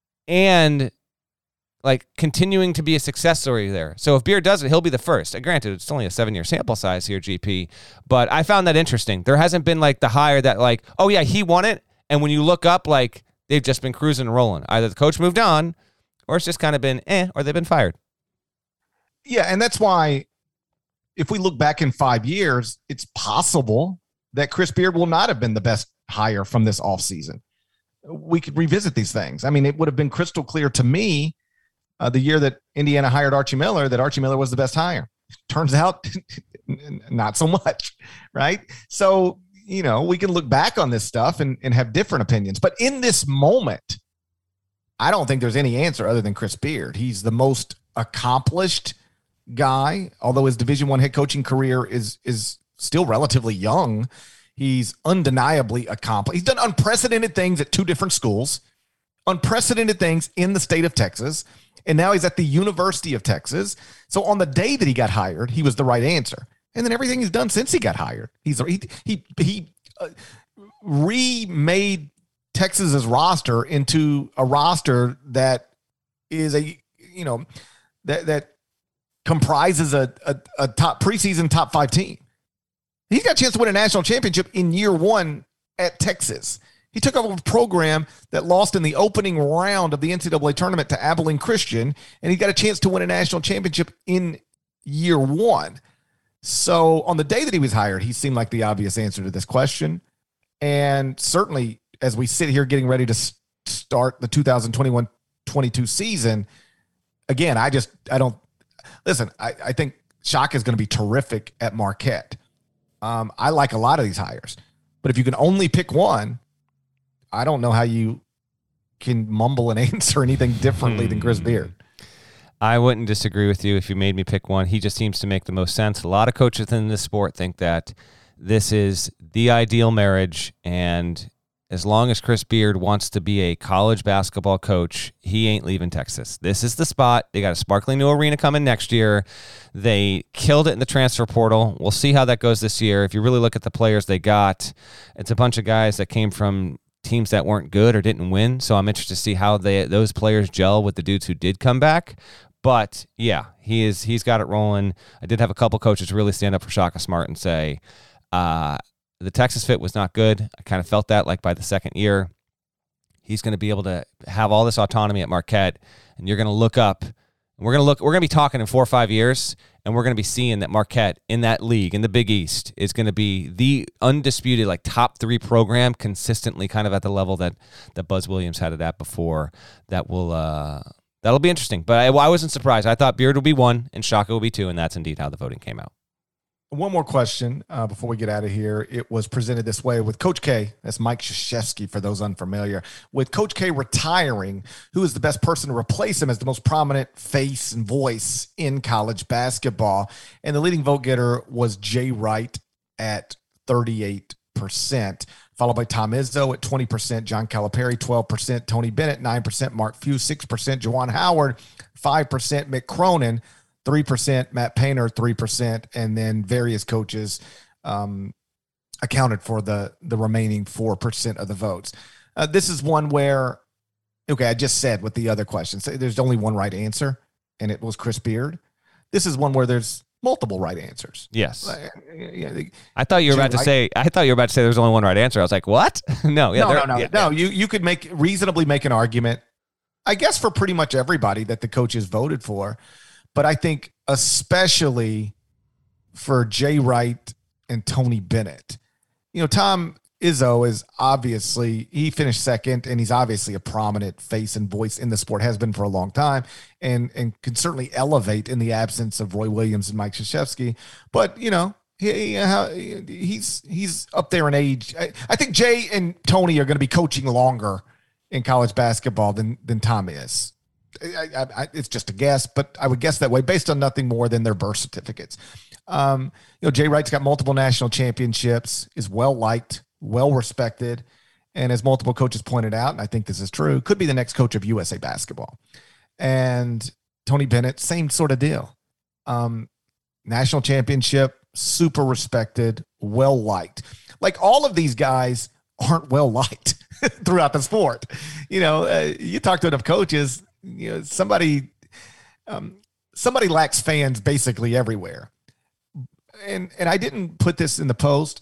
and like continuing to be a success story there. So if Beard does it, he'll be the first. Uh, granted, it's only a seven-year sample size here, G P, but I found that interesting. There hasn't been like the hire that like, oh yeah, he won it, and when you look up, like, they've just been cruising and rolling. Either the coach moved on, or it's just kind of been eh, or they've been fired. Yeah, and that's why if we look back in five years, it's possible that Chris Beard will not have been the best hire from this offseason. We could revisit these things. I mean, it would have been crystal clear to me uh, the year that Indiana hired Archie Miller that Archie Miller was the best hire. Turns out not so much, right? So, you know, we can look back on this stuff and, and have different opinions. But in this moment, I don't think there's any answer other than Chris Beard. He's the most accomplished guy, although his Division I head coaching career is is still relatively young. He's undeniably accomplished. He's done unprecedented things at two different schools, unprecedented things in the state of Texas, and now he's at the University of Texas. So on the day that he got hired, he was the right answer. And then everything he's done since he got hired, he's he he he uh, remade Texas's roster into a roster that is a you know that that comprises a, a a top preseason top five team. He's got a chance to win a national championship in year one at Texas. He took over a program that lost in the opening round of the N C double A tournament to Abilene Christian, and he got a chance to win a national championship in year one. So on the day that he was hired, he seemed like the obvious answer to this question. And certainly as we sit here getting ready to start the two thousand twenty-one twenty-two season, again, I just, I don't, listen, I, I think Shaka is going to be terrific at Marquette. Um, I like a lot of these hires. But if you can only pick one, I don't know how you can mumble and answer anything differently hmm. than Chris Beard. I wouldn't disagree with you if you made me pick one. He just seems to make the most sense. A lot of coaches in this sport think that this is the ideal marriage, and as long as Chris Beard wants to be a college basketball coach, he ain't leaving Texas. This is the spot. They got a sparkling new arena coming next year. They killed it in the transfer portal. We'll see how that goes this year. If you really look at the players they got, it's a bunch of guys that came from teams that weren't good or didn't win. So I'm interested to see how they those players gel with the dudes who did come back. But yeah, he is he's got it rolling. I did have a couple coaches really stand up for Shaka Smart and say uh, the Texas fit was not good. I kind of felt that like by the second year. He's going to be able to have all this autonomy at Marquette, and you're going to look up We're gonna look. We're gonna be talking in four or five years, and we're gonna be seeing that Marquette in that league in the Big East is gonna be the undisputed like top three program consistently, kind of at the level that that Buzz Williams had it at before. That will uh, that'll be interesting. But I, I wasn't surprised. I thought Beard would be one and Shaka would be two, and that's indeed how the voting came out. One more question uh, before we get out of here. It was presented this way with Coach K. That's Mike Krzyzewski, for those unfamiliar. With Coach K retiring, who is the best person to replace him as the most prominent face and voice in college basketball? And the leading vote getter was Jay Wright at thirty-eight percent, followed by Tom Izzo at twenty percent, John Calipari, twelve percent, Tony Bennett, nine percent, Mark Few, six percent, Juwan Howard, five percent, Mick Cronin, three percent, Matt Painter, three percent, and then various coaches um, accounted for the, the remaining four percent of the votes. Uh, this is one where, okay, I just said with the other questions, there's only one right answer, and it was Chris Beard. This is one where there's multiple right answers. Yes. Uh, yeah, the, I thought you were about to right? say, I thought you were about to say there's only one right answer. I was like, what? no, yeah, no, no, no, yeah, no. yeah. You, you could make reasonably make an argument, I guess, for pretty much everybody that the coaches voted for. But I think especially for Jay Wright and Tony Bennett. You know, Tom Izzo is obviously, he finished second, and he's obviously a prominent face and voice in the sport, has been for a long time, and and can certainly elevate in the absence of Roy Williams and Mike Krzyzewski. But, you know, he, he's he's up there in age. I, I think Jay and Tony are going to be coaching longer in college basketball than than Tom is. I, I, it's just a guess, but I would guess that way based on nothing more than their birth certificates. Um, you know, Jay Wright's got multiple national championships, is well liked, well respected, and as multiple coaches pointed out, and I think this is true, could be the next coach of U S A basketball. And Tony Bennett, same sort of deal. Um, national championship, super respected, well liked. Like, all of these guys aren't well liked throughout the sport. You know, uh, you talk to enough coaches. You know, somebody, um, somebody lacks fans basically everywhere. And, and I didn't put this in the post.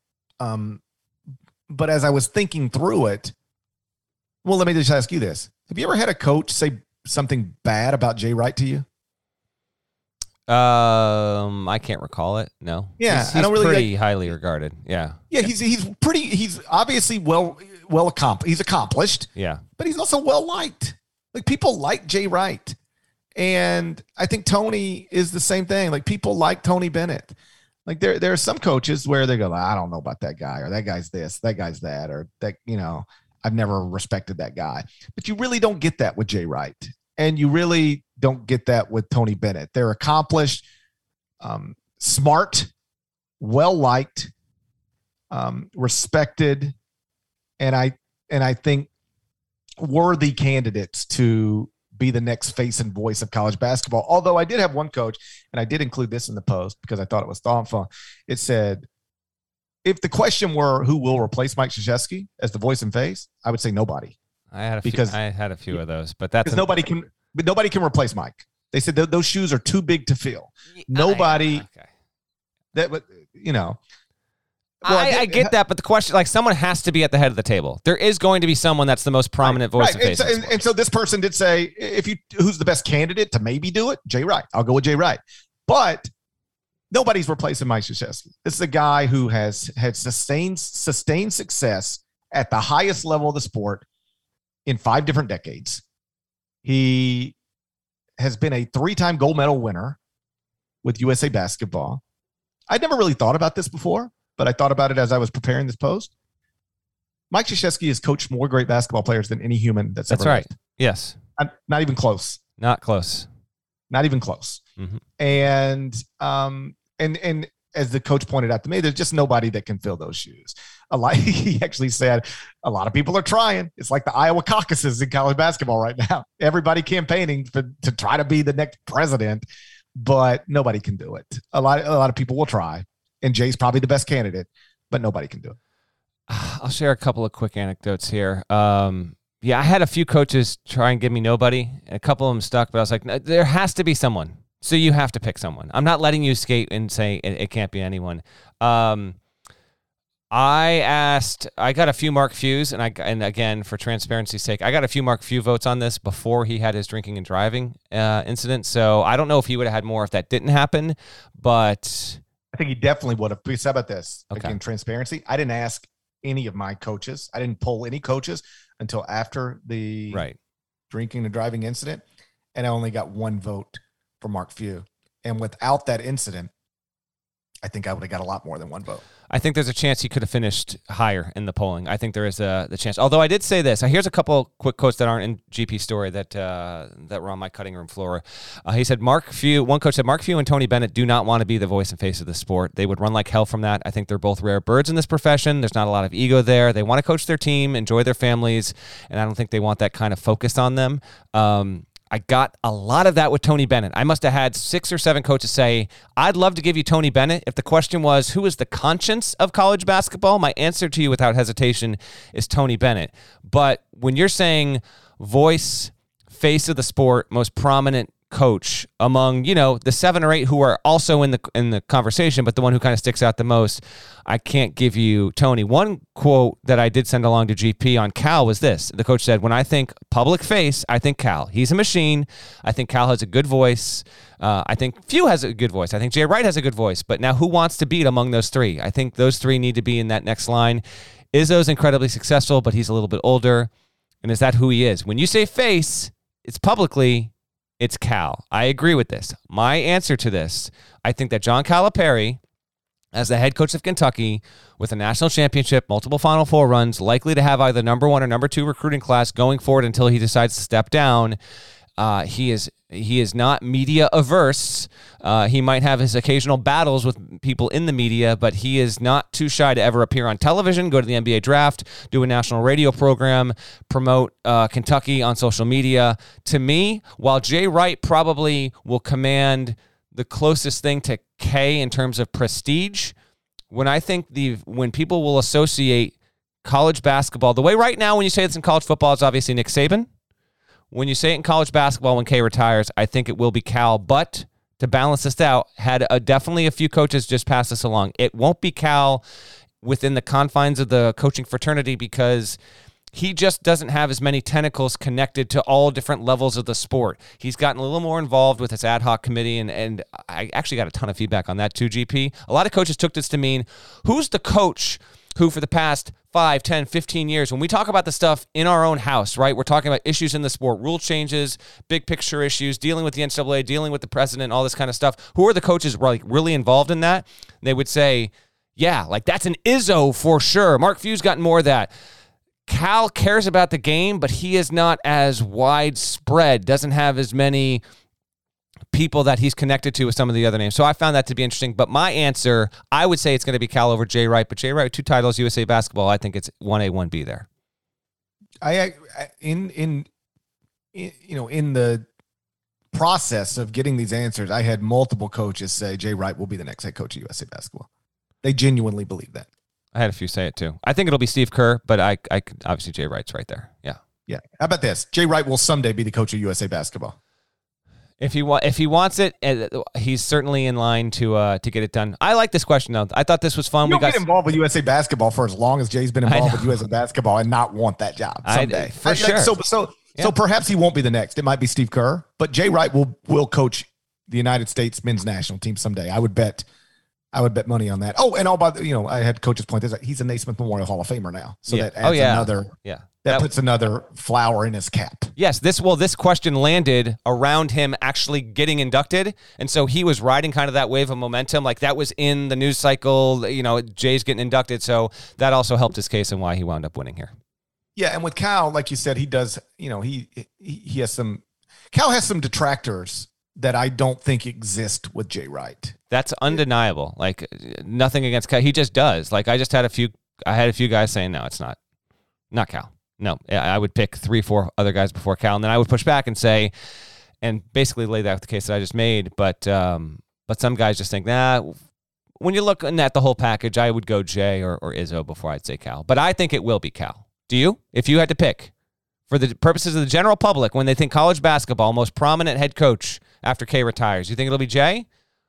Um, but as I was thinking through it, well, let me just ask you this. Have you ever had a coach say something bad about Jay Wright to you? Um, I can't recall it. No. Yeah. He's, he's I don't really pretty like, highly regarded. Yeah. Yeah. He's, he's pretty, he's obviously well, well accomplished. He's accomplished. Yeah. But he's also well liked. Like, people like Jay Wright. And I think Tony is the same thing. Like, people like Tony Bennett. Like, there, there are some coaches where they go, I don't know about that guy, or that guy's this, that guy's that, or that, you know, I've never respected that guy. But you really don't get that with Jay Wright. And you really don't get that with Tony Bennett. They're accomplished, um, smart, well-liked, um, respected. And I, and I think worthy candidates to be the next face and voice of college basketball. Although I did have one coach, and I did include this in the post because I thought it was thoughtful. It said, if the question were who will replace Mike Krzyzewski as the voice and face, I would say nobody. I had a because few, I had a few of those, but that's because nobody can, but nobody can replace Mike. They said th- those shoes are too big to fill. Nobody I, okay. that, you know. Well, I, I get that, but the question, like, someone has to be at the head of the table. There is going to be someone that's the most prominent right, voice right. and face. And so, and, and so this person did say, if you, who's the best candidate to maybe do it? Jay Wright. I'll go with Jay Wright. But nobody's replacing Mike Krzyzewski. This is a guy who has had sustained sustained success at the highest level of the sport in five different decades. He has been a three-time gold medal winner with U S A Basketball. I'd never really thought about this before, but I thought about it as I was preparing this post. Mike Krzyzewski has coached more great basketball players than any human that's, that's ever right. lived. Yes. Not, not even close. Not close. Not even close. Mm-hmm. And um and and as the coach pointed out to me, there's just nobody that can fill those shoes. A lot, he actually said, a lot of people are trying. It's like the Iowa caucuses in college basketball right now. Everybody campaigning for, to try to be the next president, but nobody can do it. A lot, a lot of people will try, and Jay's probably the best candidate, but nobody can do it. I'll share a couple of quick anecdotes here. Um, yeah, I had a few coaches try and give me nobody, and a couple of them stuck, but I was like, no, there has to be someone. So you have to pick someone. I'm not letting you skate and say it, it can't be anyone. Um, I asked, I got a few Mark Few's, and I and again, for transparency's sake, I got a few Mark Few votes on this before he had his drinking and driving uh, incident. So I don't know if he would have had more if that didn't happen, but I think he definitely would have. Please, how about this? Okay. Again, transparency. I didn't ask any of my coaches. I didn't poll any coaches until after the right. drinking and driving incident, and I only got one vote for Mark Few. And without that incident, I think I would have got a lot more than one vote. I think there's a chance he could have finished higher in the polling. I think there is a the chance. Although I did say this. Here's a couple quick quotes that aren't in G P story that uh, that were on my cutting room floor. Uh, he said, Mark Few, one coach said, Mark Few and Tony Bennett do not want to be the voice and face of the sport. They would run like hell from that. I think they're both rare birds in this profession. There's not a lot of ego there. They want to coach their team, enjoy their families, and I don't think they want that kind of focus on them. Um, I got a lot of that with Tony Bennett. I must have had six or seven coaches say, I'd love to give you Tony Bennett. If the question was, who is the conscience of college basketball? My answer to you without hesitation is Tony Bennett. But when you're saying voice, face of the sport, most prominent coach among, you know, the seven or eight who are also in the in the conversation, but the one who kind of sticks out the most, I can't give you Tony. One quote that I did send along to G P on Cal was this. The coach said, when I think public face, I think Cal. He's a machine. I think Cal has a good voice. Uh, I think Few has a good voice. I think Jay Wright has a good voice. But now who wants to beat among those three? I think those three need to be in that next line. Izzo's incredibly successful, but he's a little bit older. And is that who he is? When you say face, it's publicly, it's Cal. I agree with this. My answer to this, I think that John Calipari, as the head coach of Kentucky, with a national championship, multiple Final Four runs, likely to have either number one or number two recruiting class going forward until he decides to step down. Uh, he is he is not media averse. Uh, he might have his occasional battles with people in the media, but he is not too shy to ever appear on television, go to the N B A draft, do a national radio program, promote uh, Kentucky on social media. To me, while Jay Wright probably will command the closest thing to K in terms of prestige, when I think the when people will associate college basketball, the way right now when you say it's in college football, it's obviously Nick Saban. When you say it in college basketball, when K retires, I think it will be Cal. But to balance this out, had a, definitely a few coaches just pass this along. It won't be Cal within the confines of the coaching fraternity because he just doesn't have as many tentacles connected to all different levels of the sport. He's gotten a little more involved with his ad hoc committee, and, and I actually got a ton of feedback on that too, G P. A lot of coaches took this to mean, who's the coach who for the past five, ten, fifteen years, when we talk about the stuff in our own house, right, we're talking about issues in the sport, rule changes, big picture issues, dealing with the N C double A, dealing with the president, all this kind of stuff. Who are the coaches like really involved in that? They would say, yeah, like that's an Izzo for sure. Mark Few's gotten more of that. Cal cares about the game, but he is not as widespread, doesn't have as many people that he's connected to with some of the other names. So I found that to be interesting. But my answer, I would say it's going to be Cal over Jay Wright. But Jay Wright, two titles, U S A Basketball, I think it's one A, one B there. I, I in, in in you know in the process of getting these answers, I had multiple coaches say Jay Wright will be the next head coach of U S A Basketball. They genuinely believe that. I had a few say it too. I think it'll be Steve Kerr, but I, I could, obviously Jay Wright's right there. Yeah. Yeah. How about this? Jay Wright will someday be the coach of U S A Basketball. If he wa- if he wants it, uh, he's certainly in line to uh, to get it done. I like this question though. I thought this was fun. You we don't got get involved with U S A Basketball for as long as Jay's been involved with U S A Basketball and not want that job someday. I, for I, sure. So so yeah. so perhaps he won't be the next. It might be Steve Kerr, but Jay Wright will will coach the United States men's national team someday. I would bet. I would bet money on that. Oh, and all by the, you know, I had coaches point this out. He's a Naismith Memorial Hall of Famer now, so yeah. that adds oh, yeah. another. Yeah. That, that puts another flower in his cap. Yes, this well, this question landed around him actually getting inducted, and so he was riding kind of that wave of momentum. Like that was in the news cycle. You know, Jay's getting inducted, so that also helped his case and why he wound up winning here. Yeah, and with Cal, like you said, he does. You know, he he, he has some. Cal has some detractors that I don't think exist with Jay Wright. That's undeniable. Like nothing against Cal. He just does. Like I just had a few. I had a few guys saying, no, it's not, not Cal. No, I would pick three, four other guys before Cal, and then I would push back and say, and basically lay out the case that I just made. But um, but some guys just think, nah. When you're looking at the whole package, I would go Jay or, or Izzo before I'd say Cal. But I think it will be Cal. Do you? If you had to pick, for the purposes of the general public, when they think college basketball, most prominent head coach after K retires, you think it'll be Jay,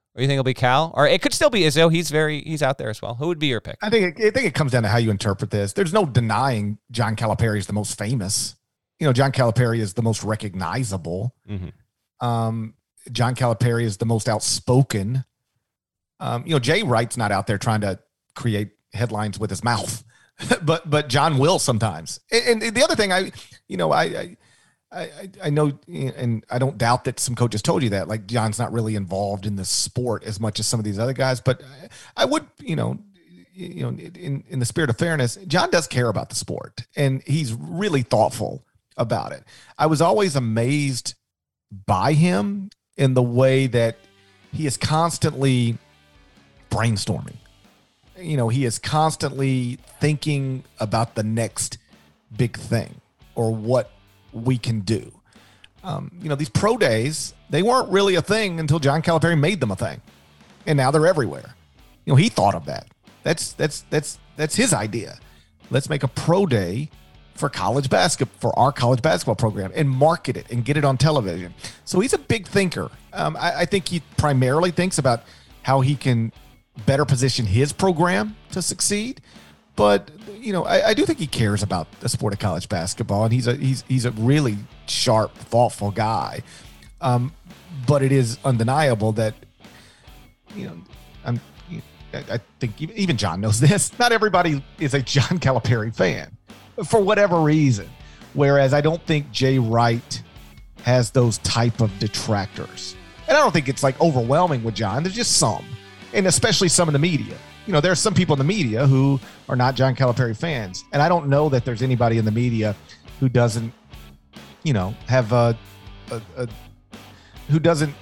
Or do you think it'll be Cal? Or it could still be Izzo. He's very he's out there as well. Who would be your pick? I think it, I think it comes down to how you interpret this. There's no denying John Calipari is the most famous. You know, John Calipari is the most recognizable. Mm-hmm. Um, John Calipari is the most outspoken. Um, you know, Jay Wright's not out there trying to create headlines with his mouth, but but John will sometimes. And, and the other thing, I you know, I. I I, I know, and I don't doubt that some coaches told you that, like John's not really involved in the sport as much as some of these other guys, but I would, you know, you know, in, in the spirit of fairness, John does care about the sport and he's really thoughtful about it. I was always amazed by him in the way that he is constantly brainstorming. You know, he is constantly thinking about the next big thing or what we can do. Um, you know, these pro days, they weren't really a thing until John Calipari made them a thing. And now they're everywhere. You know, he thought of that. That's that's that's that's his idea. Let's make a pro day for college basketball, for our college basketball program, and market it and get it on television. So he's a big thinker. Um, I, I think he primarily thinks about how he can better position his program to succeed. But, you know, I, I do think he cares about the sport of college basketball, and he's a he's he's a really sharp, thoughtful guy. Um, but it is undeniable that, you know, I'm, I, I think even John knows this. Not everybody is a John Calipari fan for whatever reason. Whereas I don't think Jay Wright has those type of detractors, and I don't think it's like overwhelming with John. There's just some, and especially some in the media. You know, there are some people in the media who are not John Calipari fans. And I don't know that there's anybody in the media who doesn't, you know, have a, a, a who doesn't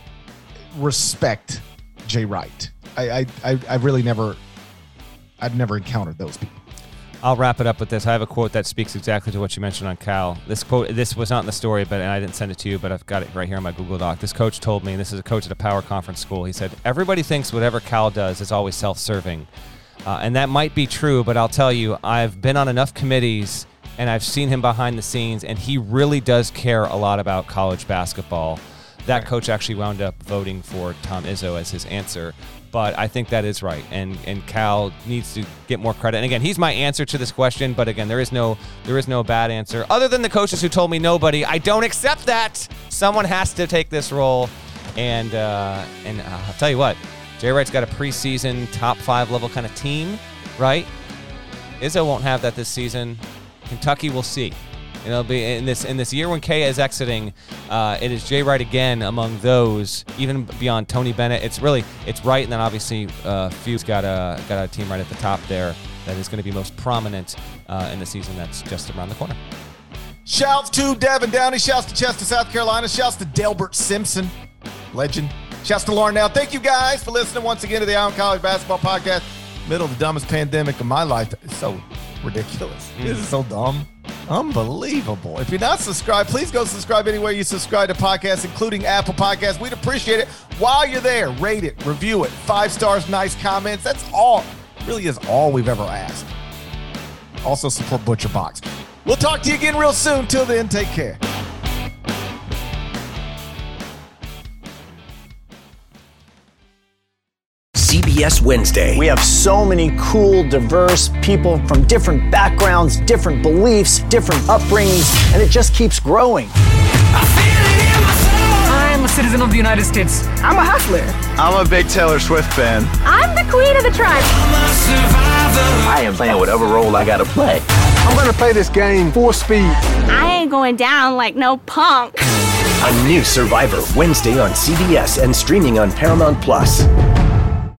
respect Jay Wright. I, I, I really never, I've never encountered those people. I'll wrap it up with this. I have a quote that speaks exactly to what you mentioned on Cal. This quote, this was not in the story, but and I didn't send it to you, but I've got it right here on my Google Doc. This coach told me, and this is a coach at a power conference school, he said, everybody thinks whatever Cal does is always self-serving. Uh, and that might be true, but I'll tell you, I've been on enough committees, and I've seen him behind the scenes, and he really does care a lot about college basketball. That coach actually wound up voting for Tom Izzo as his answer. But I think that is right, and and Cal needs to get more credit. And again, he's my answer to this question. But again, there is no there is no bad answer other than the coaches who told me nobody. I don't accept that. Someone has to take this role, and uh, and uh, I'll tell you what, Jay Wright's got a preseason top five level kind of team, right? Izzo won't have that this season. Kentucky will see. It'll be in this in this year when Kay is exiting. Uh, it is Jay Wright again among those, even beyond Tony Bennett. It's really it's Wright, and then obviously uh, Few's got a got a team right at the top there that is going to be most prominent uh, in the season that's just around the corner. Shouts to Devin Downey. Shouts to Chester, South Carolina. Shouts to Delbert Simpson, legend. Shouts to Lauren Now. Thank you guys for listening once again to the Eye on College Basketball Podcast. Middle of the dumbest pandemic of my life. It's so ridiculous. Mm. This is so dumb. Unbelievable. If you're not subscribed, please go subscribe anywhere you subscribe to podcasts, including Apple Podcasts. We'd appreciate it. While you're there, rate it, review it. Five stars, nice comments. That's all. Really is all we've ever asked. Also support Butcher Box. We'll talk to you again real soon. Till then, take care. C B S Wednesday. We have so many cool, diverse people from different backgrounds, different beliefs, different upbringings, and it just keeps growing. I'm a citizen of the United States. I'm a hustler. I'm a big Taylor Swift fan. I'm the queen of the tribe. I am playing whatever role I gotta play. I'm gonna play this game full speed. I ain't going down like no punk. A new Survivor Wednesday on C B S and streaming on Paramount Plus.